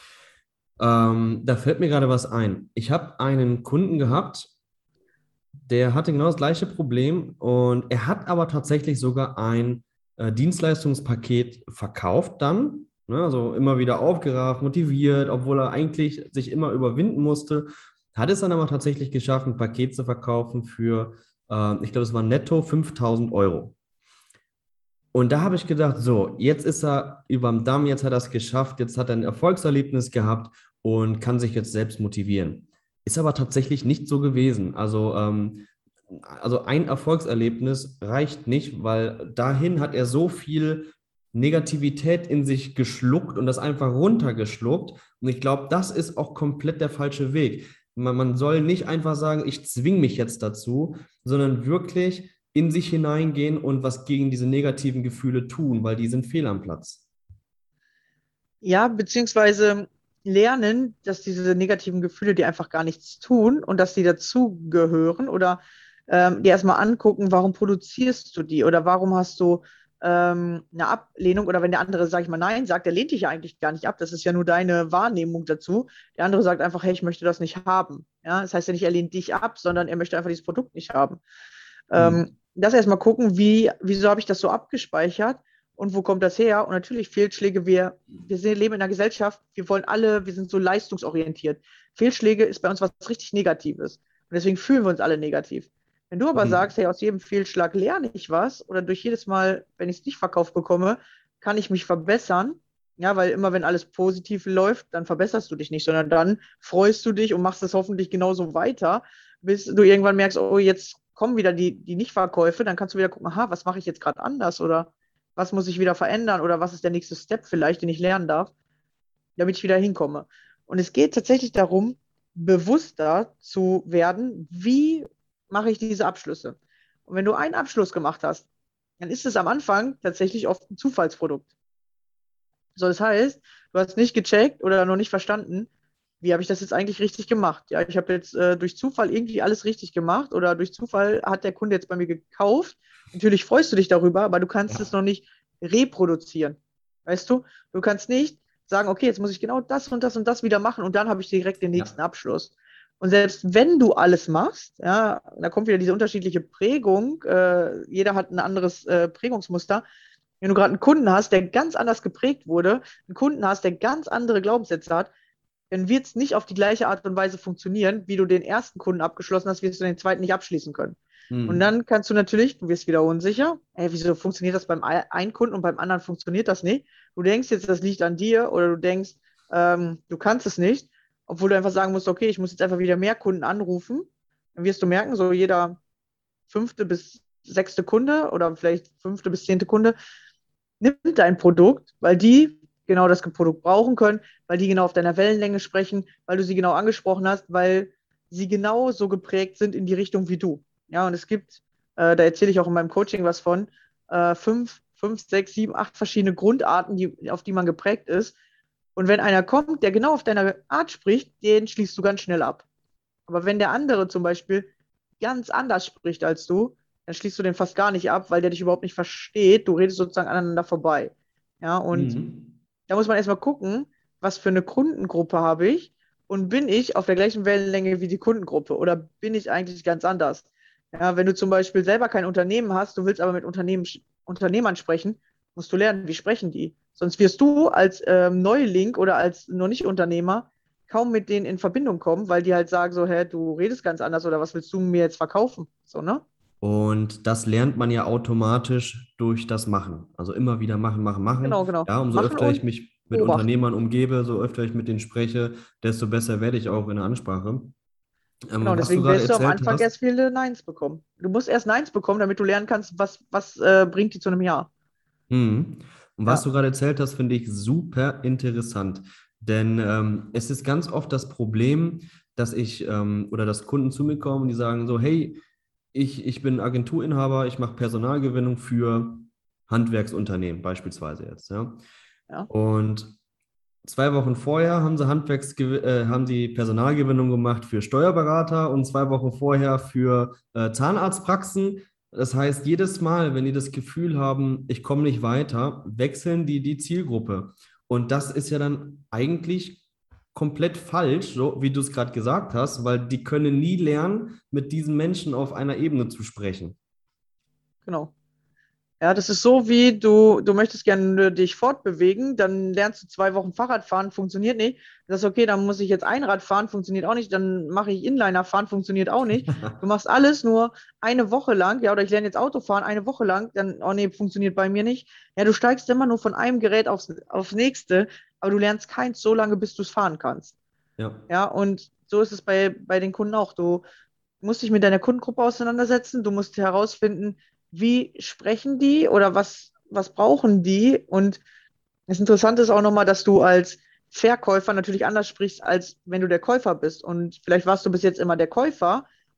Speaker 2: Da fällt mir gerade was ein. Ich habe einen Kunden gehabt, der hatte genau das gleiche Problem und er hat aber tatsächlich sogar ein Dienstleistungspaket verkauft dann. Ne? Also immer wieder aufgerafft, motiviert, obwohl er eigentlich sich immer überwinden musste. Hat es dann aber tatsächlich geschafft, ein Paket zu verkaufen für, ich glaube, es waren netto 5.000 Euro. Und da habe ich gedacht, so, jetzt ist er überm Damm, jetzt hat er es geschafft, jetzt hat er ein Erfolgserlebnis gehabt und kann sich jetzt selbst motivieren. Ist aber tatsächlich nicht so gewesen. Also ein Erfolgserlebnis reicht nicht, weil dahin hat er so viel Negativität in sich geschluckt und das einfach runtergeschluckt. Und ich glaube, das ist auch komplett der falsche Weg. Man soll nicht einfach sagen, ich zwinge mich jetzt dazu, sondern wirklich in sich hineingehen und was gegen diese negativen Gefühle tun, weil die sind fehl am Platz.
Speaker 3: Ja, beziehungsweise lernen, dass diese negativen Gefühle dir einfach gar nichts tun und dass die dazugehören oder dir erstmal angucken, warum produzierst du die oder warum hast du eine Ablehnung oder wenn der andere, sag ich mal, nein sagt, der lehnt dich ja eigentlich gar nicht ab, das ist ja nur deine Wahrnehmung dazu. Der andere sagt einfach, hey, ich möchte das nicht haben. Ja, das heißt ja nicht, er lehnt dich ab, sondern er möchte einfach dieses Produkt nicht haben.
Speaker 2: Hm.
Speaker 3: Das erstmal gucken, wieso habe ich das so abgespeichert und wo kommt das her? Und natürlich Fehlschläge, leben in einer Gesellschaft, wir sind so leistungsorientiert. Fehlschläge ist bei uns was richtig Negatives. Und deswegen fühlen wir uns alle negativ. Wenn du aber
Speaker 2: Hm.
Speaker 3: sagst, hey, aus jedem Fehlschlag lerne ich was oder durch jedes Mal, wenn ich es nicht verkauft bekomme, kann ich mich verbessern. Ja, weil immer wenn alles positiv läuft, dann verbesserst du dich nicht, sondern dann freust du dich und machst es hoffentlich genauso weiter, bis du irgendwann merkst, oh, jetzt kommen wieder die Nichtverkäufe, dann kannst du wieder gucken, aha, was mache ich jetzt gerade anders oder was muss ich wieder verändern oder was ist der nächste Step vielleicht, den ich lernen darf, damit ich wieder hinkomme. Und es geht tatsächlich darum, bewusster zu werden, wie mache ich diese Abschlüsse. Und wenn du einen Abschluss gemacht hast, dann ist es am Anfang tatsächlich oft ein Zufallsprodukt. So, das heißt, du hast nicht gecheckt oder noch nicht verstanden, wie habe ich das jetzt eigentlich richtig gemacht? Ja, ich habe jetzt durch Zufall irgendwie alles richtig gemacht oder durch Zufall hat der Kunde jetzt bei mir gekauft. Natürlich freust du dich darüber, aber du kannst es noch nicht reproduzieren. Weißt du? Du kannst nicht sagen, okay, jetzt muss ich genau das und das und das wieder machen und dann habe ich direkt den
Speaker 2: Ja.
Speaker 3: nächsten Abschluss. Und selbst wenn du alles machst, ja, da kommt wieder diese unterschiedliche Prägung, jeder hat ein anderes Prägungsmuster. Wenn du gerade einen Kunden hast, der ganz anders geprägt wurde, einen Kunden hast, der ganz andere Glaubenssätze hat, dann wird es nicht auf die gleiche Art und Weise funktionieren, wie du den ersten Kunden abgeschlossen hast, wirst du den zweiten nicht abschließen können. Und
Speaker 2: Hm.
Speaker 3: dann kannst du natürlich, du wirst wieder unsicher, ey, wieso funktioniert das beim einen Kunden und beim anderen funktioniert das nicht? Du denkst jetzt, das liegt an dir oder du denkst, du kannst es nicht, obwohl du einfach sagen musst, okay, ich muss jetzt einfach wieder mehr Kunden anrufen. Dann wirst du merken, so jeder 5. bis 6. Kunde oder vielleicht 5. bis 10. Kunde nimmt dein Produkt, weil die genau das Produkt brauchen können, weil die genau auf deiner Wellenlänge sprechen, weil du sie genau angesprochen hast, weil sie genau so geprägt sind in die Richtung wie du. Ja, und es gibt, da erzähle ich auch in meinem Coaching was von, 5, 6, 7, 8 verschiedene Grundarten, auf die man geprägt ist. Und wenn einer kommt, der genau auf deiner Art spricht, den schließt du ganz schnell ab. Aber wenn der andere zum Beispiel ganz anders spricht als du, dann schließt du den fast gar nicht ab, weil der dich überhaupt nicht versteht. Du redest sozusagen aneinander vorbei. Ja, und
Speaker 2: Hm.
Speaker 3: da muss man erstmal gucken, was für eine Kundengruppe habe ich und bin ich auf der gleichen Wellenlänge wie die Kundengruppe oder bin ich eigentlich ganz anders? Ja, wenn du zum Beispiel selber kein Unternehmen hast, du willst aber mit Unternehmern sprechen, musst du lernen, wie sprechen die. Sonst wirst du als Neuling oder als noch nicht Unternehmer kaum mit denen in Verbindung kommen, weil die halt sagen so, hä, du redest ganz anders oder was willst du mir jetzt verkaufen? So, ne?
Speaker 2: Und das lernt man ja automatisch durch das Machen. Also immer wieder machen, machen, machen.
Speaker 3: Genau, genau.
Speaker 2: Ja, umso
Speaker 3: Machen
Speaker 2: öfter ich
Speaker 3: und
Speaker 2: mich mit
Speaker 3: beobachten.
Speaker 2: Unternehmern umgebe, so öfter ich mit denen spreche, desto besser werde ich auch in der Ansprache.
Speaker 3: Genau,
Speaker 2: Was du
Speaker 3: deswegen
Speaker 2: gerade
Speaker 3: wirst du am
Speaker 2: erzählt
Speaker 3: Anfang
Speaker 2: hast,
Speaker 3: erst viele Neins bekommen. Du musst erst Neins bekommen, damit du lernen kannst, was bringt die zu einem Ja.
Speaker 2: mhm. Und was
Speaker 3: Ja,
Speaker 2: du gerade erzählt hast, finde ich super interessant. Denn es ist ganz oft das Problem, dass oder dass Kunden zu mir kommen, die sagen so, hey, ich bin Agenturinhaber, ich mache Personalgewinnung für Handwerksunternehmen beispielsweise jetzt, ja.
Speaker 3: ja.
Speaker 2: Und 2 Wochen vorher haben sie Personalgewinnung gemacht für Steuerberater und 2 Wochen vorher für Zahnarztpraxen. Das heißt, jedes Mal, wenn die das Gefühl haben, ich komme nicht weiter, wechseln die Zielgruppe. Und das ist ja dann eigentlich komplett falsch, so wie du es gerade gesagt hast, weil die können nie lernen, mit diesen Menschen auf einer Ebene zu sprechen.
Speaker 3: Genau. Ja, das ist so wie du möchtest gerne dich fortbewegen, dann lernst du 2 Wochen Fahrrad fahren, funktioniert nicht. Das ist okay, dann muss ich jetzt Einrad fahren, funktioniert auch nicht. Dann mache ich Inliner fahren, funktioniert auch nicht. Du machst alles nur eine Woche lang, ja, oder ich lerne jetzt Auto fahren eine Woche lang, dann, oh nee, funktioniert bei mir nicht. Ja, du steigst immer nur von einem Gerät aufs nächste, aber du lernst keins so lange, bis du es fahren kannst.
Speaker 2: Ja.
Speaker 3: Ja, und so ist es bei den Kunden auch. Du musst dich mit deiner Kundengruppe auseinandersetzen. Du musst herausfinden, wie sprechen die oder was brauchen die. Und das Interessante ist auch nochmal, dass du als Verkäufer natürlich anders sprichst, als wenn du der Käufer bist. Und vielleicht warst du bis jetzt immer der Käufer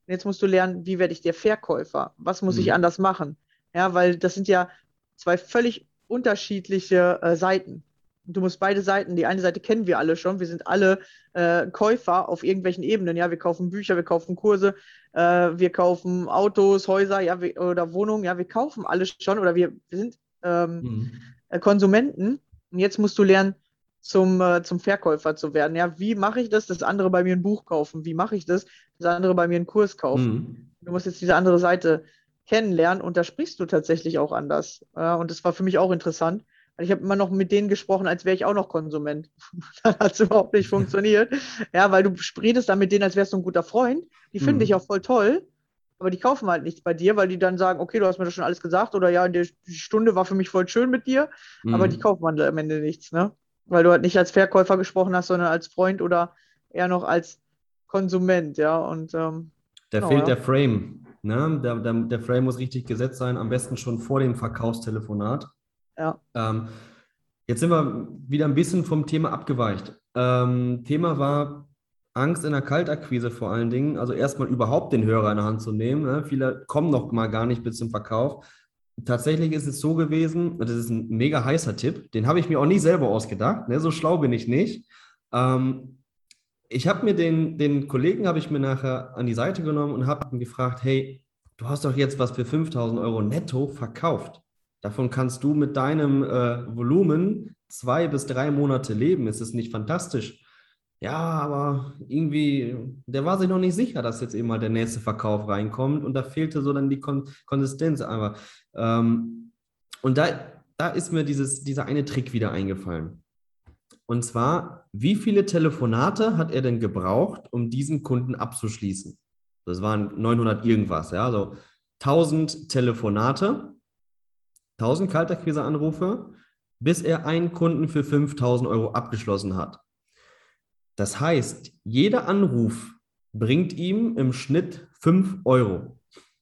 Speaker 3: jetzt musst du lernen, wie werde ich der Verkäufer? Was muss ich
Speaker 2: Mhm.
Speaker 3: anders machen? Ja, weil das sind ja zwei völlig unterschiedliche Seiten. Du musst beide Seiten, die eine Seite kennen wir alle schon, wir sind alle Käufer auf irgendwelchen Ebenen. Ja, wir kaufen Bücher, wir kaufen Kurse, wir kaufen Autos, Häuser, ja, oder Wohnungen, ja, wir kaufen alles schon oder wir sind
Speaker 2: Mhm.
Speaker 3: Konsumenten. Und jetzt musst du lernen, zum Verkäufer zu werden. Ja, wie mache ich das? Das andere bei mir ein Buch kaufen. Wie mache ich das? Das andere bei mir einen Kurs kaufen.
Speaker 2: Mhm.
Speaker 3: Du musst jetzt diese andere Seite kennenlernen und da sprichst du tatsächlich auch anders. Ja, und das war für mich auch interessant. Weil ich habe immer noch mit denen gesprochen, als wäre ich auch noch Konsument. Dann hat es überhaupt nicht funktioniert. Ja, weil du redest dann mit denen, als wärst du ein guter Freund. Die finden dich auch
Speaker 2: Mhm.
Speaker 3: voll toll, aber die kaufen halt nichts bei dir, weil die dann sagen, okay, du hast mir das schon alles gesagt oder ja, die Stunde war für mich voll schön mit dir, aber die
Speaker 2: Mhm.
Speaker 3: kaufen dann am Ende nichts, ne? Weil du halt nicht als Verkäufer gesprochen hast, sondern als Freund oder eher noch als Konsument, ja. Und
Speaker 2: Da
Speaker 3: genau,
Speaker 2: fehlt der
Speaker 3: ja.
Speaker 2: Frame. Ne? Der Frame muss richtig gesetzt sein, am besten schon vor dem Verkaufstelefonat.
Speaker 3: Ja,
Speaker 2: Ähm, Jetzt sind wir wieder ein bisschen vom Thema abgeweicht. Thema war Angst in der Kaltakquise vor allen Dingen. Also erstmal überhaupt den Hörer in der Hand zu nehmen. Ne? Viele kommen noch mal gar nicht bis zum Verkauf. Tatsächlich ist es so gewesen, und das ist ein mega heißer Tipp, den habe ich mir auch nie selber ausgedacht. Ne? So schlau bin ich nicht. Ich habe mir den Kollegen, habe ich mir nachher an die Seite genommen und habe ihn gefragt, hey, du hast doch jetzt was für 5.000 € netto verkauft. Davon kannst du mit deinem Volumen 2 bis 3 Monate leben. Ist es nicht fantastisch? Ja, aber irgendwie, der war sich noch nicht sicher, dass jetzt eben mal der nächste Verkauf reinkommt und da fehlte so dann die Konsistenz. Aber und da ist mir dieser eine Trick wieder eingefallen. Und zwar, wie viele Telefonate hat er denn gebraucht, um diesen Kunden abzuschließen? Das waren 900 irgendwas, ja, also 1000 Telefonate, 1000 Kaltakquise-Anrufe, bis er einen Kunden für 5.000 € abgeschlossen hat. Das heißt, jeder Anruf bringt ihm im Schnitt 5 €.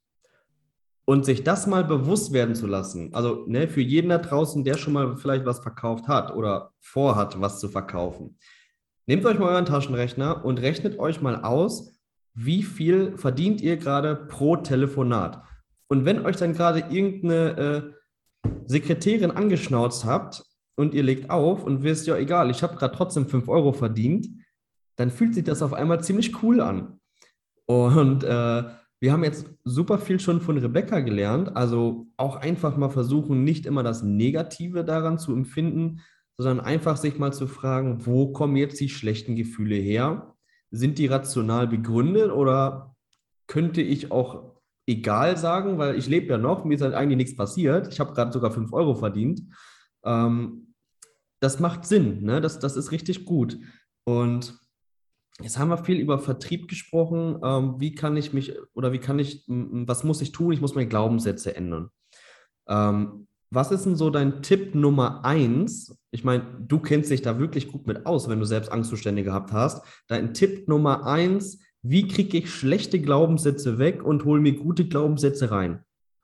Speaker 2: Und sich das mal bewusst werden zu lassen, also ne, für jeden da draußen, der schon mal vielleicht was verkauft hat oder vorhat, was zu verkaufen. Nehmt euch mal euren Taschenrechner und rechnet euch mal aus, wie viel verdient ihr gerade pro Telefonat. Und wenn euch dann gerade irgendeine Sekretärin angeschnauzt habt und ihr legt auf und wisst, ja egal, ich habe gerade trotzdem 5 € verdient, dann fühlt sich das auf einmal ziemlich cool an. Und wir haben jetzt super viel schon von Rebecca gelernt. Also auch einfach mal versuchen, nicht immer das Negative daran zu empfinden, sondern einfach sich mal zu fragen, wo kommen jetzt die schlechten Gefühle her? Sind die rational begründet oder könnte ich auch egal sagen, weil ich lebe ja noch, mir ist halt eigentlich nichts passiert. Ich habe gerade sogar 5 € verdient. Ähm, Das macht Sinn, ne? Das ist richtig gut. Und jetzt haben wir viel über Vertrieb gesprochen. Wie kann ich mich oder was muss ich tun? Ich muss meine Glaubenssätze ändern. Was ist denn so dein Tipp Nummer eins? Ich meine, du kennst dich da wirklich gut mit aus, wenn du selbst Angstzustände gehabt hast. Dein Tipp Nummer eins, wie kriege ich schlechte Glaubenssätze weg und hole mir gute Glaubenssätze rein?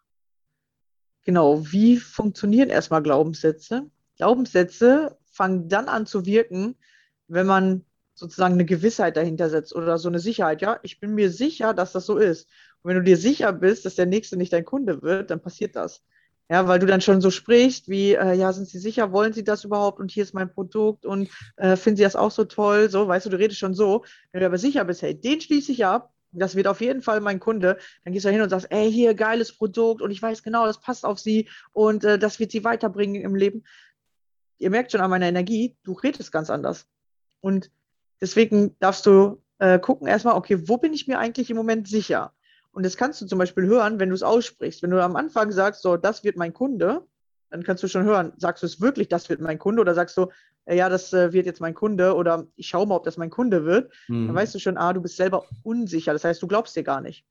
Speaker 3: genau. Wie funktionieren erstmal Glaubenssätze? Glaubenssätze fangen dann an zu wirken, wenn man sozusagen eine Gewissheit dahinter setzt oder so eine Sicherheit. Ja, ich bin mir sicher, dass das so ist. Und wenn du dir sicher bist, dass der Nächste nicht dein Kunde wird, dann passiert das. Ja, weil du dann schon so sprichst, wie, ja, sind Sie sicher, wollen Sie das überhaupt? Und hier ist mein Produkt und finden Sie das auch so toll? So, weißt du, du redest schon so. Wenn du aber sicher bist, hey, den schließe ich ab, das wird auf jeden Fall mein Kunde, dann gehst du hin und sagst, ey, hier, geiles Produkt und ich weiß genau, das passt auf Sie und das wird Sie weiterbringen im Leben. Ihr merkt schon an meiner Energie, du redest ganz anders. Und deswegen darfst du gucken erstmal, okay, wo bin ich mir eigentlich im Moment sicher? Und das kannst du zum Beispiel hören, wenn du es aussprichst. Wenn du am Anfang sagst, so, das wird mein Kunde, dann kannst du schon hören, sagst du es wirklich, das wird mein Kunde, oder sagst du, ja, das wird jetzt mein Kunde, oder ich schaue mal, ob das mein Kunde wird. Dann weißt
Speaker 2: Mhm.
Speaker 3: du schon, du bist selber unsicher. Das heißt, du glaubst dir gar nicht.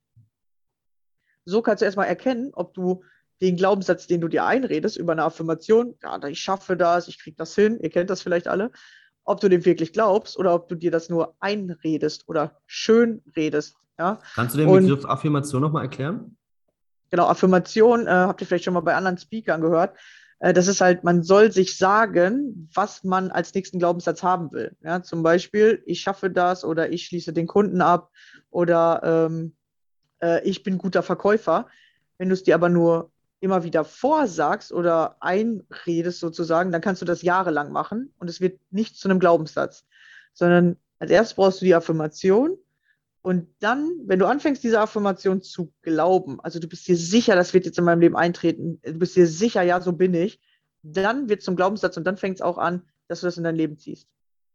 Speaker 3: So kannst du erstmal erkennen, ob du den Glaubenssatz, den du dir einredest, über eine Affirmation, ja, ich schaffe das, ich kriege das hin, ihr kennt das vielleicht alle, ob du dem wirklich glaubst oder ob du dir das nur einredest oder schön redest. Ja?
Speaker 2: Kannst du den
Speaker 3: Und
Speaker 2: Begriff Affirmation nochmal erklären?
Speaker 3: genau, Affirmation, habt ihr vielleicht schon mal bei anderen Speakern gehört, das ist halt, man soll sich sagen, was man als nächsten Glaubenssatz haben will. Ja? Zum Beispiel, ich schaffe das oder ich schließe den Kunden ab oder ich bin guter Verkäufer. Wenn du es dir aber nur immer wieder vorsagst oder einredest sozusagen, dann kannst du das jahrelang machen und es wird nicht zu einem Glaubenssatz, sondern als erstes brauchst du die Affirmation und dann, wenn du anfängst, diese Affirmation zu glauben, also du bist dir sicher, das wird jetzt in meinem Leben eintreten, du bist dir sicher, ja, so bin ich, dann wird es zum Glaubenssatz und dann fängt es auch an, dass du das in dein Leben ziehst.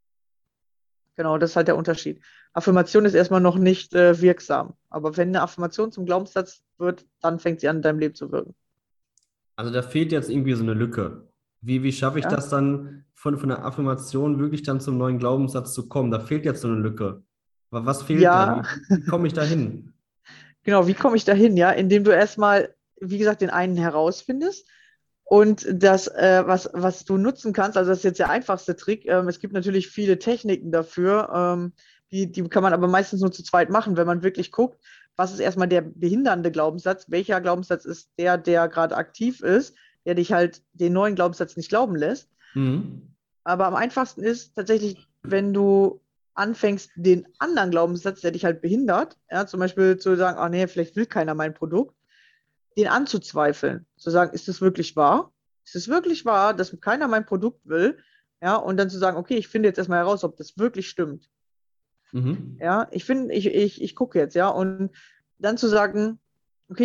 Speaker 3: Genau, das ist halt der Unterschied. Affirmation ist erstmal noch nicht wirksam, aber wenn eine Affirmation zum Glaubenssatz wird, dann fängt sie an, in deinem Leben zu wirken.
Speaker 2: Also da fehlt jetzt irgendwie so eine Lücke. Wie schaffe ich
Speaker 3: Ja,
Speaker 2: das dann von der Affirmation wirklich dann zum neuen Glaubenssatz zu kommen? Da fehlt jetzt so eine Lücke. Was fehlt da?
Speaker 3: ja,
Speaker 2: Wie komme ich da hin?
Speaker 3: genau. Wie komme ich da hin? Ja, indem du erstmal, wie gesagt, den einen herausfindest und das, was du nutzen kannst, also das ist jetzt der einfachste Trick. Es gibt natürlich viele Techniken dafür, die kann man aber meistens nur zu zweit machen, wenn man wirklich guckt, was ist erstmal der behindernde Glaubenssatz, welcher Glaubenssatz ist der gerade aktiv ist, der dich halt den neuen Glaubenssatz nicht glauben lässt.
Speaker 2: Mhm.
Speaker 3: Aber am einfachsten ist tatsächlich, wenn du anfängst, den anderen Glaubenssatz, der dich halt behindert, ja, zum Beispiel zu sagen, ah nee, vielleicht will keiner mein Produkt, den anzuzweifeln. Zu sagen, ist es wirklich wahr? Ist es wirklich wahr, dass keiner mein Produkt will? Ja, und dann zu sagen, okay, ich finde jetzt erstmal heraus, ob das wirklich stimmt.
Speaker 2: Mhm.
Speaker 3: Ja, ich gucke jetzt, ja, und dann zu sagen, okay,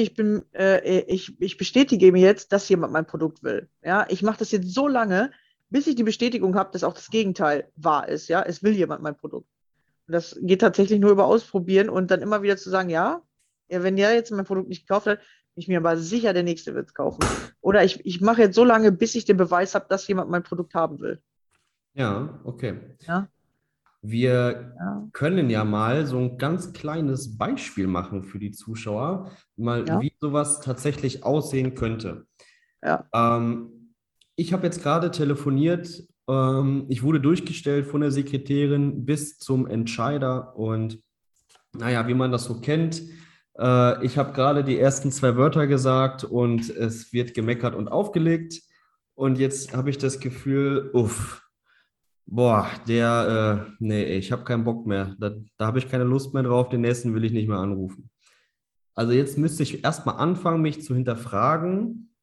Speaker 3: ich bestätige mir jetzt, dass jemand mein Produkt will. Ja, ich mache das jetzt so lange, bis ich die Bestätigung habe, dass auch das Gegenteil wahr ist. Ja, es will jemand mein Produkt. Und das geht tatsächlich nur über Ausprobieren und dann immer wieder zu sagen, ja, wenn der jetzt mein Produkt nicht gekauft hat, bin ich mir aber sicher, der nächste wird es kaufen. Oder ich mache jetzt so lange, bis ich den Beweis habe, dass jemand mein Produkt haben will.
Speaker 2: Ja, okay.
Speaker 3: Ja,
Speaker 2: Wir
Speaker 3: ja,
Speaker 2: können ja mal so ein ganz kleines Beispiel machen für die Zuschauer, mal
Speaker 3: ja,
Speaker 2: wie sowas tatsächlich aussehen könnte.
Speaker 3: ja.
Speaker 2: Ich habe jetzt gerade telefoniert, ich wurde durchgestellt von der Sekretärin bis zum Entscheider und naja, wie man das so kennt, ich habe gerade die ersten zwei Wörter gesagt und es wird gemeckert und aufgelegt und jetzt habe ich das Gefühl, uff. Boah, nee, ich habe keinen Bock mehr. Da habe ich keine Lust mehr drauf. Den nächsten will ich nicht mehr anrufen. Also jetzt müsste ich erstmal anfangen, mich zu hinterfragen,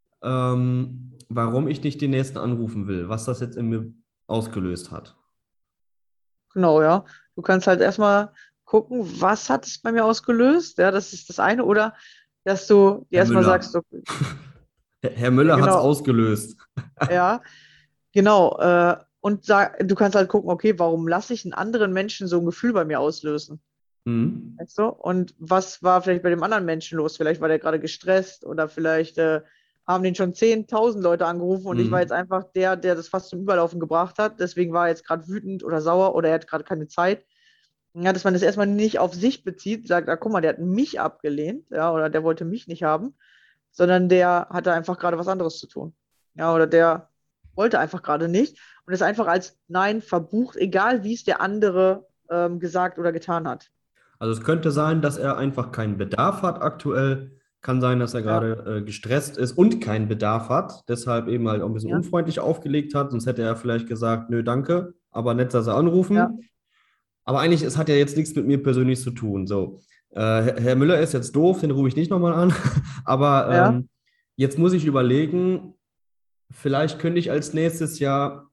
Speaker 2: warum ich nicht den nächsten anrufen will, was das jetzt in mir ausgelöst hat.
Speaker 3: Genau, ja. Du kannst halt erstmal gucken, was hat es bei mir ausgelöst? Ja, das ist das eine. Oder dass du dir
Speaker 2: Herr
Speaker 3: erstmal
Speaker 2: Müller.
Speaker 3: sagst, so,
Speaker 2: Herr
Speaker 3: ja,
Speaker 2: Müller hat es
Speaker 3: genau,
Speaker 2: ausgelöst.
Speaker 3: ja, genau. Du kannst halt gucken, okay, warum lasse ich einen anderen Menschen so ein Gefühl bei mir auslösen?
Speaker 2: Mhm.
Speaker 3: Weißt du? Und was war vielleicht bei dem anderen Menschen los? Vielleicht war der gerade gestresst oder vielleicht haben den schon 10.000 Leute angerufen und ich war jetzt
Speaker 2: Mhm.
Speaker 3: einfach der das fast zum Überlaufen gebracht hat. Deswegen war er jetzt gerade wütend oder sauer oder er hat gerade keine Zeit. Ja, dass man das erstmal nicht auf sich bezieht, sagt, ah, guck mal, der hat mich abgelehnt, ja, oder der wollte mich nicht haben, sondern der hatte einfach gerade was anderes zu tun. Ja, oder der wollte einfach gerade nicht und es einfach als Nein verbucht, egal wie es der andere gesagt oder getan hat.
Speaker 2: Also es könnte sein, dass er einfach keinen Bedarf hat aktuell. Kann sein, dass er
Speaker 3: Ja,
Speaker 2: gerade gestresst ist und keinen Bedarf hat, deshalb eben halt auch ein bisschen
Speaker 3: ja,
Speaker 2: unfreundlich aufgelegt hat. Sonst hätte er vielleicht gesagt, nö, danke, aber nett, dass Sie
Speaker 3: ja,
Speaker 2: anrufen. Aber eigentlich, es hat ja jetzt nichts mit mir persönlich zu tun. So, Herr Müller ist jetzt doof, den rufe ich nicht nochmal an. Aber
Speaker 3: ja,
Speaker 2: jetzt muss ich überlegen, vielleicht könnte ich als nächstes Jahr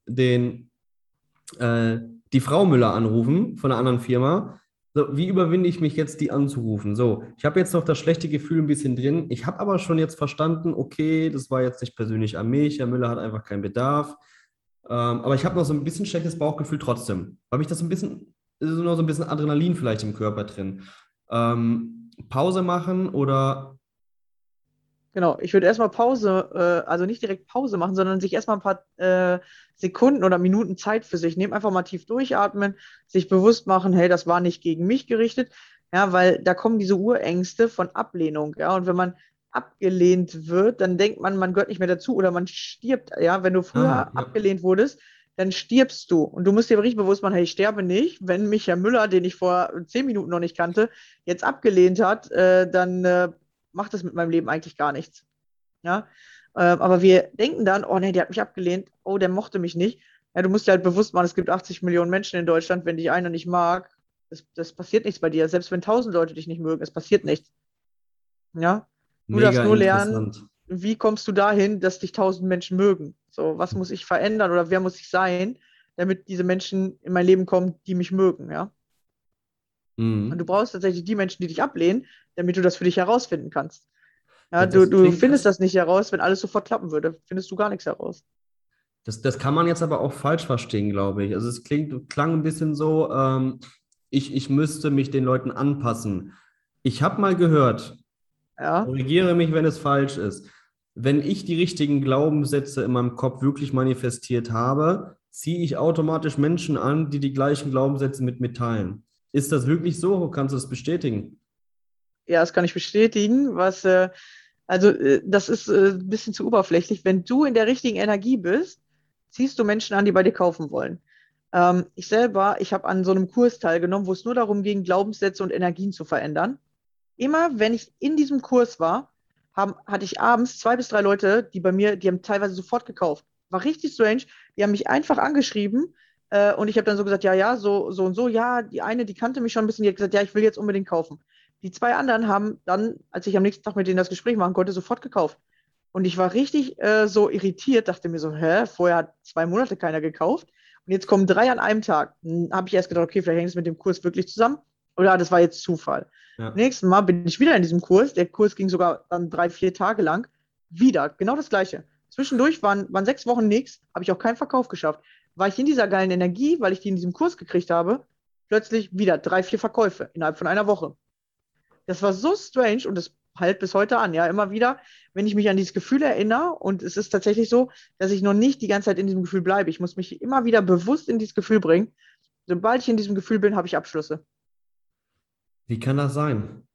Speaker 2: äh, die Frau Müller anrufen von einer anderen Firma. So, wie überwinde ich mich jetzt, die anzurufen? So, ich habe jetzt noch das schlechte Gefühl ein bisschen drin. Ich habe aber schon jetzt verstanden, okay, das war jetzt nicht persönlich an mich. Herr Müller hat einfach keinen Bedarf. Aber ich habe noch so ein bisschen schlechtes Bauchgefühl trotzdem. Habe ich das ein bisschen, ist noch so ein bisschen Adrenalin vielleicht im Körper drin. Pause machen oder
Speaker 3: genau. Ich würde erstmal Pause, also nicht direkt Pause machen, sondern sich erstmal ein paar Sekunden oder Minuten Zeit für sich nehmen, einfach mal tief durchatmen, sich bewusst machen, hey, das war nicht gegen mich gerichtet, ja, weil da kommen diese Urängste von Ablehnung, ja, und wenn man abgelehnt wird, dann denkt man, man gehört nicht mehr dazu oder man stirbt, ja, wenn du
Speaker 2: ah,
Speaker 3: früher
Speaker 2: ja.
Speaker 3: abgelehnt wurdest, dann stirbst du und du musst dir aber richtig bewusst machen, hey, ich sterbe nicht, wenn mich Herr Müller, den ich vor 10 Minuten noch nicht kannte, jetzt abgelehnt hat, dann macht das mit meinem Leben eigentlich gar nichts. Ja? Aber wir denken dann, oh nee, der hat mich abgelehnt, oh, der mochte mich nicht. Ja, du musst dir halt bewusst machen, es gibt 80 Millionen Menschen in Deutschland, wenn dich einer nicht mag, Das passiert nichts bei dir. Selbst wenn 1000 Leute dich nicht mögen, es passiert nichts. Ja? Du darfst
Speaker 2: Mega
Speaker 3: nur lernen,
Speaker 2: interessant.
Speaker 3: wie kommst du dahin, dass dich 1000 Menschen mögen? So, was muss ich verändern oder wer muss ich sein, damit diese Menschen in mein Leben kommen, die mich mögen, ja? Und du
Speaker 2: Mhm.
Speaker 3: brauchst tatsächlich die Menschen, die dich ablehnen, damit du das für dich herausfinden kannst. Ja,
Speaker 2: Das,
Speaker 3: du,
Speaker 2: das
Speaker 3: du
Speaker 2: klingt
Speaker 3: findest
Speaker 2: jetzt,
Speaker 3: das nicht heraus, wenn alles sofort klappen würde. Findest du gar nichts heraus.
Speaker 2: das kann man jetzt aber auch falsch verstehen, glaube ich. Also es klang ein bisschen so, ich müsste mich den Leuten anpassen. Ich habe mal gehört,
Speaker 3: Ja,
Speaker 2: korrigiere mich, wenn es falsch ist. Wenn ich die richtigen Glaubenssätze in meinem Kopf wirklich manifestiert habe, ziehe ich automatisch Menschen an, die die gleichen Glaubenssätze mit mir teilen. Ist das wirklich so? Kannst du das bestätigen?
Speaker 3: ja, das kann ich bestätigen. Das ist ein bisschen zu oberflächlich. Wenn du in der richtigen Energie bist, ziehst du Menschen an, die bei dir kaufen wollen. Ich habe an so einem Kurs teilgenommen, wo es nur darum ging, Glaubenssätze und Energien zu verändern. Immer wenn ich in diesem Kurs war, hatte ich abends 2 bis 3 Leute, die haben teilweise sofort gekauft. War richtig strange. Die haben mich einfach angeschrieben und ich habe dann so gesagt, ja, ja, so und so. Ja, die eine, die kannte mich schon ein bisschen, die hat gesagt, ja, ich will jetzt unbedingt kaufen. Die 2 anderen haben dann, als ich am nächsten Tag mit denen das Gespräch machen konnte, sofort gekauft. Und ich war richtig so irritiert, dachte mir so, hä, vorher hat 2 Monate keiner gekauft. Und jetzt kommen 3 an einem Tag. Dann habe ich erst gedacht, okay, vielleicht hängt es mit dem Kurs wirklich zusammen. Oder das war jetzt Zufall.
Speaker 2: Ja.
Speaker 3: Nächsten Mal bin ich wieder in diesem Kurs. Der Kurs ging sogar dann 3, 4 Tage lang. Wieder, genau das Gleiche. Zwischendurch waren 6 Wochen nichts, habe ich auch keinen Verkauf geschafft. War ich in dieser geilen Energie, weil ich die in diesem Kurs gekriegt habe, plötzlich wieder 3, 4 Verkäufe innerhalb von einer Woche. Das war so strange und das hält bis heute an. Ja, immer wieder, wenn ich mich an dieses Gefühl erinnere, und es ist tatsächlich so, dass ich noch nicht die ganze Zeit in diesem Gefühl bleibe. Ich muss mich immer wieder bewusst in dieses Gefühl bringen. Sobald ich in diesem Gefühl bin, habe ich Abschlüsse.
Speaker 2: Wie kann das sein?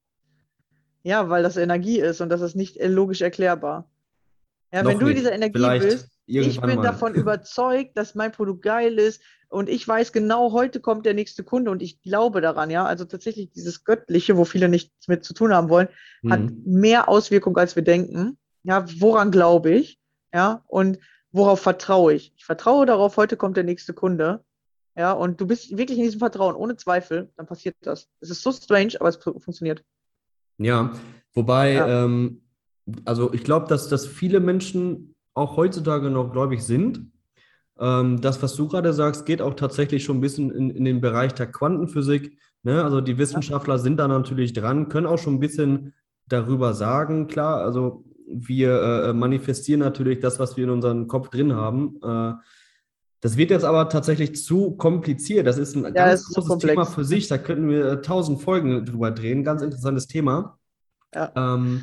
Speaker 3: Ja, weil das Energie ist und das ist nicht logisch erklärbar. Ja, wenn
Speaker 2: Noch
Speaker 3: du in
Speaker 2: nicht.
Speaker 3: dieser Energie
Speaker 2: Vielleicht
Speaker 3: bist, ich
Speaker 2: irgendwann
Speaker 3: bin
Speaker 2: mal.
Speaker 3: davon überzeugt, dass mein Produkt geil ist und ich weiß genau, heute kommt der nächste Kunde und ich glaube daran, ja. Also tatsächlich dieses Göttliche, wo viele nichts mit zu tun haben wollen, hat
Speaker 2: Hm.
Speaker 3: mehr Auswirkung, als wir denken. Ja, woran glaube ich? Ja, und worauf vertraue ich? Ich vertraue darauf, heute kommt der nächste Kunde. Ja, und du bist wirklich in diesem Vertrauen, ohne Zweifel, dann passiert das. Es ist so strange, aber es funktioniert.
Speaker 2: Ja, wobei,
Speaker 3: Ja.
Speaker 2: also ich glaube, dass viele Menschen auch heutzutage noch gläubig sind. Das, was du gerade sagst, geht auch tatsächlich schon ein bisschen in den Bereich der Quantenphysik. Ne? Also die
Speaker 3: Ja.
Speaker 2: Wissenschaftler sind da natürlich dran, können auch schon ein bisschen darüber sagen. Klar, also wir manifestieren natürlich das, was wir in unserem Kopf drin haben. Das wird jetzt aber tatsächlich zu kompliziert. Das ist ein
Speaker 3: Ja,
Speaker 2: ganz
Speaker 3: es ist so
Speaker 2: großes Thema
Speaker 3: komplex.
Speaker 2: für sich. Da könnten wir 1000 Folgen drüber drehen. Ganz interessantes Thema.
Speaker 3: Ja.
Speaker 2: Ähm,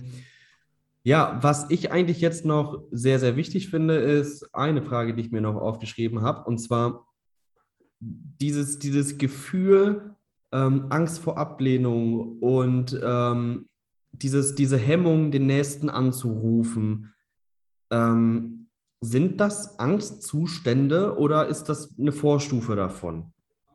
Speaker 2: ja, was ich eigentlich jetzt noch sehr, sehr wichtig finde, ist eine Frage, die ich mir noch aufgeschrieben habe, und zwar dieses Gefühl, Angst vor Ablehnung und diese Hemmung, den Nächsten anzurufen. Ähm, Sind das Angstzustände oder ist das eine Vorstufe davon?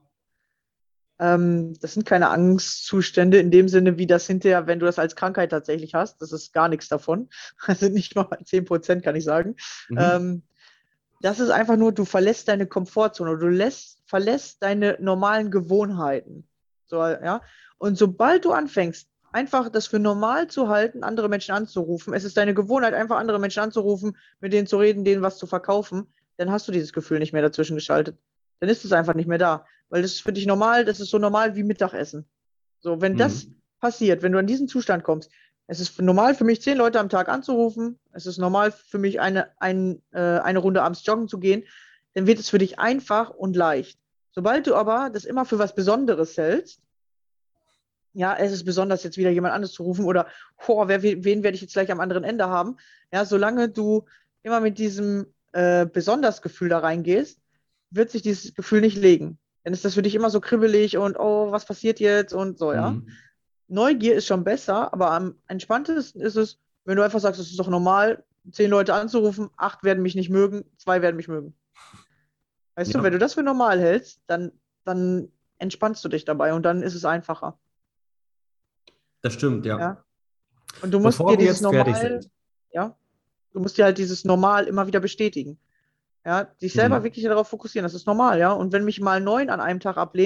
Speaker 3: Das sind keine Angstzustände in dem Sinne, wie das hinterher, wenn du das als Krankheit tatsächlich hast. Das ist gar nichts davon. Also nicht mal 10%, kann ich sagen.
Speaker 2: Mhm.
Speaker 3: Ähm, Das ist einfach nur, du verlässt deine Komfortzone, verlässt deine normalen Gewohnheiten. So, ja. Und sobald du anfängst, einfach das für normal zu halten, andere Menschen anzurufen, es ist deine Gewohnheit, einfach andere Menschen anzurufen, mit denen zu reden, denen was zu verkaufen, dann hast du dieses Gefühl nicht mehr dazwischen geschaltet. Dann ist es einfach nicht mehr da. Weil das ist für dich normal, das ist so normal wie Mittagessen. So, wenn das
Speaker 2: Mhm.
Speaker 3: passiert, wenn du an diesen Zustand kommst, es ist normal für mich, 10 Leute am Tag anzurufen. Es ist normal für mich, eine Runde abends joggen zu gehen. Dann wird es für dich einfach und leicht. Sobald du aber das immer für was Besonderes hältst, ja, es ist besonders, jetzt wieder jemand anderes zu rufen oder, wen werde ich jetzt gleich am anderen Ende haben? Ja, solange du immer mit diesem besonders Gefühl da reingehst, wird sich dieses Gefühl nicht legen. Dann ist das für dich immer so kribbelig und, oh, was passiert jetzt und so, ja.
Speaker 2: Mhm.
Speaker 3: Neugier ist schon besser, aber am entspanntesten ist es, wenn du einfach sagst, es ist doch normal, 10 Leute anzurufen, 8 werden mich nicht mögen, 2 werden mich mögen. Weißt du, wenn
Speaker 2: Ja,
Speaker 3: du das für normal hältst, dann entspannst du dich dabei und dann ist es einfacher.
Speaker 2: das stimmt, ja.
Speaker 3: Ja. Und du musst
Speaker 2: Bevor
Speaker 3: dir
Speaker 2: wir
Speaker 3: dieses
Speaker 2: jetzt fertig
Speaker 3: Normal,
Speaker 2: sind.
Speaker 3: ja, du musst dir halt dieses Normal immer wieder bestätigen. Ja, dich selber
Speaker 2: Mhm.
Speaker 3: wirklich darauf fokussieren, das ist normal, ja. Und wenn mich mal 9 an einem Tag ablehnen,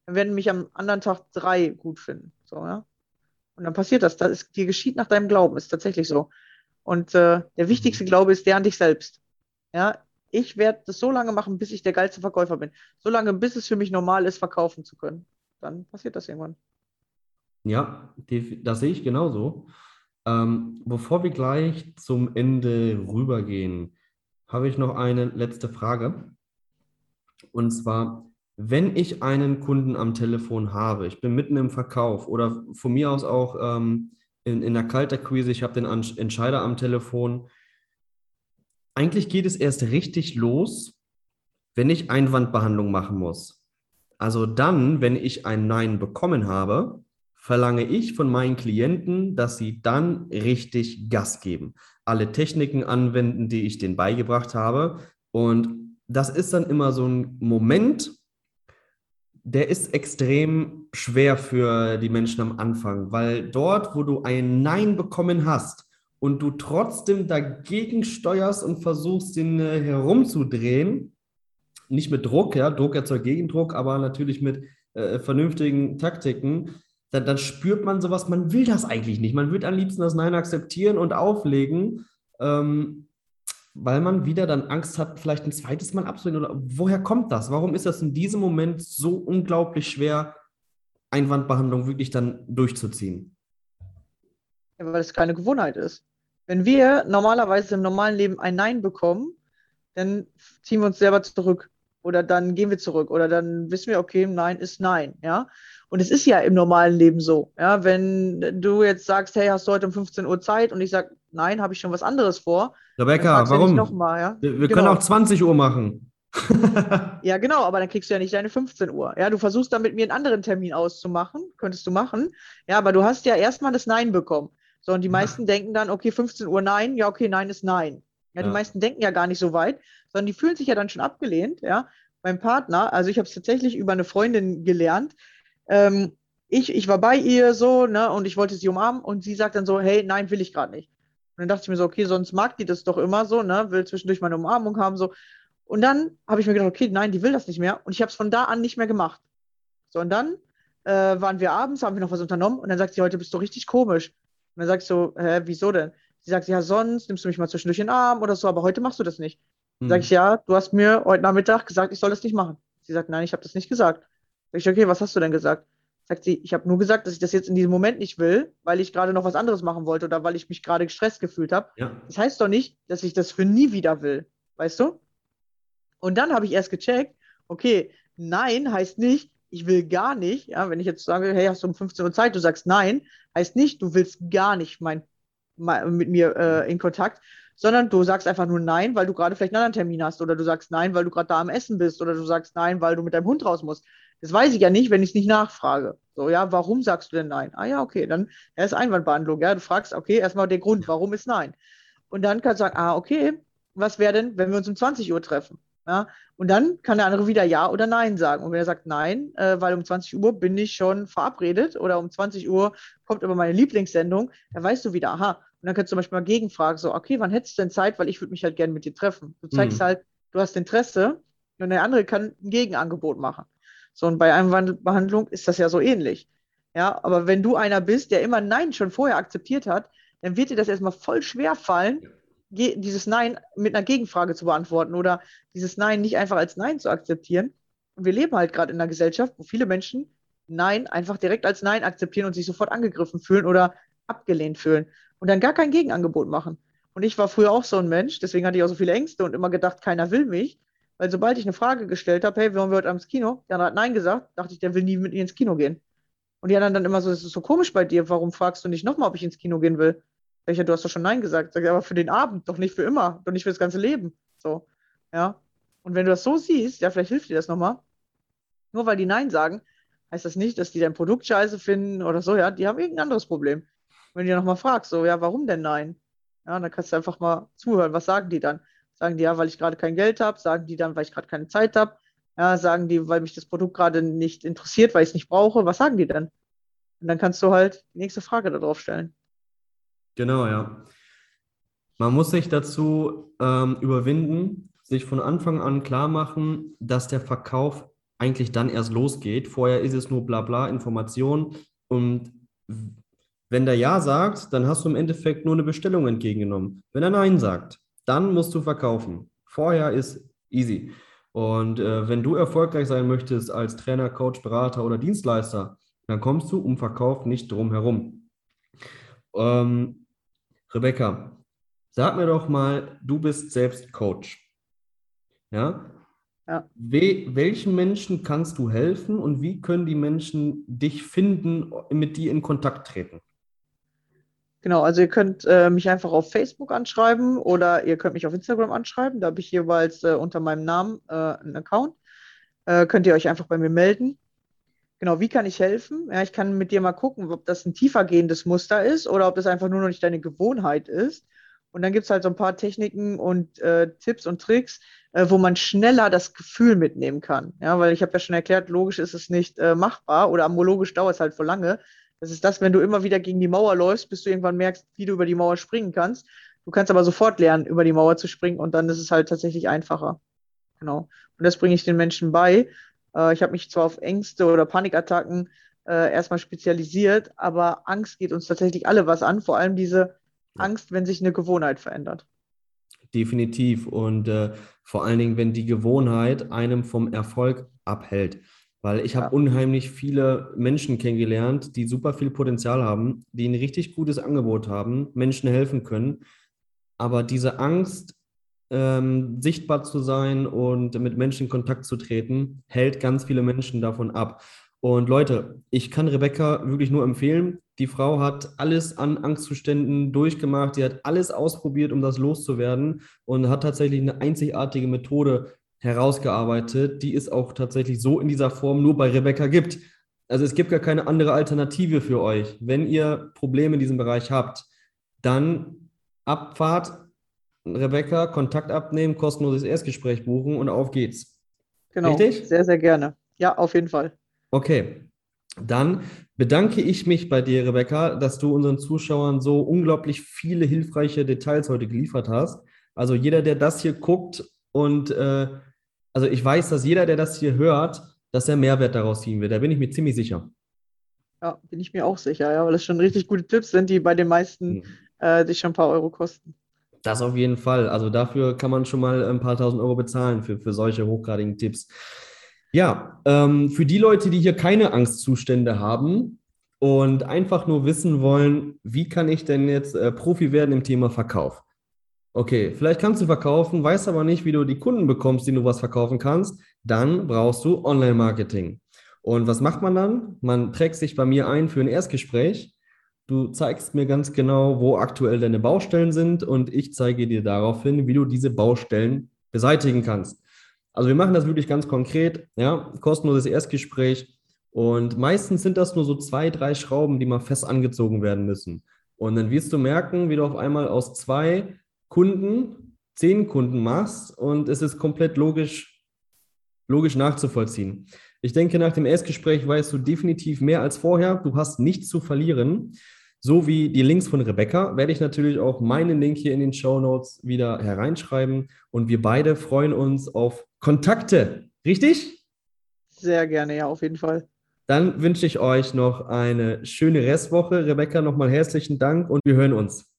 Speaker 3: dann werden mich am anderen Tag 3 gut finden. So, ja. Und dann passiert das. Dir geschieht nach deinem Glauben, ist tatsächlich so. Und der wichtigste
Speaker 2: Mhm.
Speaker 3: Glaube ist der an dich selbst. Ja, ich werde das so lange machen, bis ich der geilste Verkäufer bin. So lange, bis es für mich normal ist, verkaufen zu können. Dann passiert das irgendwann.
Speaker 2: Ja, das sehe ich genauso. Bevor wir gleich zum Ende rübergehen, habe ich noch eine letzte Frage. Und zwar, wenn ich einen Kunden am Telefon habe, ich bin mitten im Verkauf oder von mir aus auch in der Kaltakquise, ich habe den Entscheider am Telefon. Eigentlich geht es erst richtig los, wenn ich Einwandbehandlung machen muss. Also dann, wenn ich ein Nein bekommen habe, verlange ich von meinen Klienten, dass sie dann richtig Gas geben. Alle Techniken anwenden, die ich denen beigebracht habe. Und das ist dann immer so ein Moment, der ist extrem schwer für die Menschen am Anfang, weil dort, wo du ein Nein bekommen hast und du trotzdem dagegen steuerst und versuchst, den herumzudrehen, nicht mit Druck, ja, Druck erzeugt Gegendruck, aber natürlich mit vernünftigen Taktiken, dann spürt man sowas, man will das eigentlich nicht. Man will am liebsten das Nein akzeptieren und auflegen, weil man wieder dann Angst hat, vielleicht ein zweites Mal abzulehnen. Oder woher kommt das? Warum ist das in diesem Moment so unglaublich schwer, Einwandbehandlung wirklich dann durchzuziehen?
Speaker 3: Ja, weil es keine Gewohnheit ist. Wenn wir normalerweise im normalen Leben ein Nein bekommen, dann ziehen wir uns selber zurück oder dann gehen wir zurück oder dann wissen wir, okay, Nein ist Nein, ja. Und es ist ja im normalen Leben so, ja. Wenn du jetzt sagst, hey, hast du heute um 15 Uhr Zeit und ich sage, nein, habe ich schon was anderes vor, dann
Speaker 2: Rebecca,
Speaker 3: fragst du ja nicht
Speaker 2: warum?
Speaker 3: nochmal, ja.
Speaker 2: Wir können auch
Speaker 3: Genau.
Speaker 2: 20 Uhr machen.
Speaker 3: Ja, genau, aber dann kriegst du ja nicht deine 15 Uhr. Ja, du versuchst dann mit mir einen anderen Termin auszumachen, könntest du machen. Ja, aber du hast ja erstmal das Nein bekommen. So, und die
Speaker 2: Ja,
Speaker 3: meisten denken dann, okay, 15 Uhr Nein, ja, okay, Nein ist Nein. Ja, die
Speaker 2: ja.
Speaker 3: meisten denken ja gar nicht so weit, sondern die fühlen sich ja dann schon abgelehnt, ja. Mein Partner, also ich habe es tatsächlich über eine Freundin gelernt. Ähm, ich war bei ihr so, ne, und ich wollte sie umarmen und sie sagt dann so, hey, nein, will ich gerade nicht. Und dann dachte ich mir so, okay, sonst mag die das doch immer so, ne, will zwischendurch meine Umarmung haben, so. Und dann habe ich mir gedacht, okay, nein, die will das nicht mehr. Und ich habe es von da an nicht mehr gemacht. So, und dann waren wir abends, haben wir noch was unternommen und dann sagt sie, heute bist du richtig komisch. Und dann sag ich so, wieso denn? Sie sagt, ja, sonst nimmst du mich mal zwischendurch in den Arm oder so, aber heute machst du das nicht. Sag ich,
Speaker 2: Hm.
Speaker 3: ja, du hast mir heute Nachmittag gesagt, ich soll das nicht machen. Sie sagt, nein, ich habe das nicht gesagt. Sag ich, okay, was hast du denn gesagt? Sagt sie, ich habe nur gesagt, dass ich das jetzt in diesem Moment nicht will, weil ich gerade noch was anderes machen wollte oder weil ich mich gerade gestresst gefühlt habe.
Speaker 2: Ja.
Speaker 3: Das heißt doch nicht, dass ich das für nie wieder will. Weißt du? Und dann habe ich erst gecheckt, okay, nein heißt nicht, ich will gar nicht. Ja, wenn ich jetzt sage, hey, hast du um 15 Uhr Zeit, du sagst nein, heißt nicht, du willst gar nicht mit mir in Kontakt, sondern du sagst einfach nur nein, weil du gerade vielleicht einen anderen Termin hast oder du sagst nein, weil du gerade da am Essen bist oder du sagst nein, weil du mit deinem Hund raus musst. Das weiß ich ja nicht, wenn ich es nicht nachfrage. So, ja, warum sagst du denn nein? Ah ja, okay, dann ist Einwandbehandlung. Ja, du fragst, okay, erstmal den Grund, warum ist nein? Und dann kannst du sagen, ah, okay, was wäre denn, wenn wir uns um 20 Uhr treffen? Ja, und dann kann der andere wieder Ja oder Nein sagen. Und wenn er sagt Nein, weil um 20 Uhr bin ich schon verabredet oder um 20 Uhr kommt aber meine Lieblingssendung, dann weißt du wieder, aha. Und dann kannst du zum Beispiel mal gegenfragen, so, okay, wann hättest du denn Zeit, weil ich würde mich halt gerne mit dir treffen. Du zeigst
Speaker 2: Hm.
Speaker 3: halt, du hast Interesse und der andere kann ein Gegenangebot machen. So, und bei Einwandbehandlung ist das ja so ähnlich. Ja, aber wenn du einer bist, der immer Nein schon vorher akzeptiert hat, dann wird dir das erstmal voll schwer fallen, dieses Nein mit einer Gegenfrage zu beantworten oder dieses Nein nicht einfach als Nein zu akzeptieren. Und wir leben halt gerade in einer Gesellschaft, wo viele Menschen Nein einfach direkt als Nein akzeptieren und sich sofort angegriffen fühlen oder abgelehnt fühlen und dann gar kein Gegenangebot machen. Und ich war früher auch so ein Mensch, deswegen hatte ich auch so viele Ängste und immer gedacht, keiner will mich. Weil sobald ich eine Frage gestellt habe, hey, wollen wir heute Abend ins Kino? Der andere hat Nein gesagt, dachte ich, der will nie mit mir ins Kino gehen. Und die anderen dann immer so, das ist so komisch bei dir, warum fragst du nicht nochmal, ob ich ins Kino gehen will? Welcher, du hast doch schon Nein gesagt. Sag ich, aber für den Abend, doch nicht für immer, doch nicht für das ganze Leben. So, ja. Und wenn du das so siehst, ja, vielleicht hilft dir das nochmal. Nur weil die Nein sagen, heißt das nicht, dass die dein Produkt scheiße finden oder so, ja. Die haben irgendein anderes Problem. Wenn du die nochmal fragst, so, ja, warum denn Nein? Ja, dann kannst du einfach mal zuhören. Was sagen die dann? Sagen die, ja, weil ich gerade kein Geld habe? Sagen die dann, weil ich gerade keine Zeit habe? Ja, sagen die, weil mich das Produkt gerade nicht interessiert, weil ich es nicht brauche? Was sagen die denn? Und dann kannst du halt die nächste Frage darauf stellen.
Speaker 2: Genau, ja. Man muss sich dazu überwinden, sich von Anfang an klar machen, dass der Verkauf eigentlich dann erst losgeht. Vorher ist es nur Blabla, Information. Und wenn der Ja sagt, dann hast du im Endeffekt nur eine Bestellung entgegengenommen. Wenn er Nein sagt, dann musst du verkaufen. Vorher ist easy. Und wenn du erfolgreich sein möchtest als Trainer, Coach, Berater oder Dienstleister, dann kommst du um Verkauf nicht drum herum. Rebecca, sag mir doch mal, du bist selbst Coach. Ja?
Speaker 3: Ja.
Speaker 2: Welchen Menschen kannst du helfen und wie können die Menschen dich finden, mit dir in Kontakt treten?
Speaker 3: Genau, also ihr könnt mich einfach auf Facebook anschreiben oder ihr könnt mich auf Instagram anschreiben. Da habe ich jeweils unter meinem Namen einen Account. Könnt ihr euch einfach bei mir melden. Genau, wie kann ich helfen? Ja, ich kann mit dir mal gucken, ob das ein tiefergehendes Muster ist oder ob das einfach nur noch nicht deine Gewohnheit ist. Und dann gibt es halt so ein paar Techniken und Tipps und Tricks, wo man schneller das Gefühl mitnehmen kann. Ja, weil ich habe ja schon erklärt, logisch ist es nicht machbar oder logisch dauert es halt voll lange. Das ist das, wenn du immer wieder gegen die Mauer läufst, bis du irgendwann merkst, wie du über die Mauer springen kannst. Du kannst aber sofort lernen, über die Mauer zu springen und dann ist es halt tatsächlich einfacher. Genau. Und das bringe ich den Menschen bei. Ich habe mich zwar auf Ängste oder Panikattacken erstmal spezialisiert, aber Angst geht uns tatsächlich alle was an, vor allem diese
Speaker 2: Ja.
Speaker 3: Angst, wenn sich eine Gewohnheit verändert.
Speaker 2: Definitiv. Und vor allen Dingen, wenn die Gewohnheit einem vom Erfolg abhält. Weil ich habe
Speaker 3: Ja,
Speaker 2: unheimlich viele Menschen kennengelernt, die super viel Potenzial haben, die ein richtig gutes Angebot haben, Menschen helfen können. Aber diese Angst, sichtbar zu sein und mit Menschen in Kontakt zu treten, hält ganz viele Menschen davon ab. Und Leute, ich kann Rebecca wirklich nur empfehlen. Die Frau hat alles an Angstzuständen durchgemacht. Die hat alles ausprobiert, um das loszuwerden und hat tatsächlich eine einzigartige Methode herausgearbeitet, die es auch tatsächlich so in dieser Form nur bei Rebecca gibt. Also es gibt gar keine andere Alternative für euch. Wenn ihr Probleme in diesem Bereich habt, dann Abfahrt, Rebecca, Kontakt abnehmen, kostenloses Erstgespräch buchen und auf geht's.
Speaker 3: genau.
Speaker 2: Richtig?
Speaker 3: Sehr, sehr gerne. Ja, auf jeden Fall.
Speaker 2: Okay. Dann bedanke ich mich bei dir, Rebecca, dass du unseren Zuschauern so unglaublich viele hilfreiche Details heute geliefert hast. Also jeder, der das hier guckt und also ich weiß, dass jeder, der das hier hört, dass er Mehrwert daraus ziehen wird. Da bin ich mir ziemlich sicher.
Speaker 3: Ja, bin ich mir auch sicher, ja, weil das schon richtig gute Tipps sind, die bei den meisten
Speaker 2: Hm.
Speaker 3: sich schon ein paar Euro kosten.
Speaker 2: Das auf jeden Fall. Also dafür kann man schon mal ein paar tausend Euro bezahlen für solche hochgradigen Tipps. Ja, für die Leute, die hier keine Angstzustände haben und einfach nur wissen wollen, wie kann ich denn jetzt Profi werden im Thema Verkauf? Okay, vielleicht kannst du verkaufen, weißt aber nicht, wie du die Kunden bekommst, denen du was verkaufen kannst. Dann brauchst du Online-Marketing. Und was macht man dann? Man trägt sich bei mir ein für ein Erstgespräch. Du zeigst mir ganz genau, wo aktuell deine Baustellen sind und ich zeige dir daraufhin, wie du diese Baustellen beseitigen kannst. Also wir machen das wirklich ganz konkret, ja, kostenloses Erstgespräch und meistens sind das nur so 2, 3 Schrauben, die mal fest angezogen werden müssen. Und dann wirst du merken, wie du auf einmal aus 2 Kunden 10 Kunden machst und es ist komplett logisch nachzuvollziehen. Ich denke, nach dem Erstgespräch weißt du definitiv mehr als vorher. Du hast nichts zu verlieren. So wie die Links von Rebecca werde ich natürlich auch meinen Link hier in den Shownotes wieder hereinschreiben. Und wir beide freuen uns auf Kontakte. Richtig?
Speaker 3: Sehr gerne, ja, auf jeden Fall.
Speaker 2: Dann wünsche ich euch noch eine schöne Restwoche. Rebecca, nochmal herzlichen Dank und wir hören uns.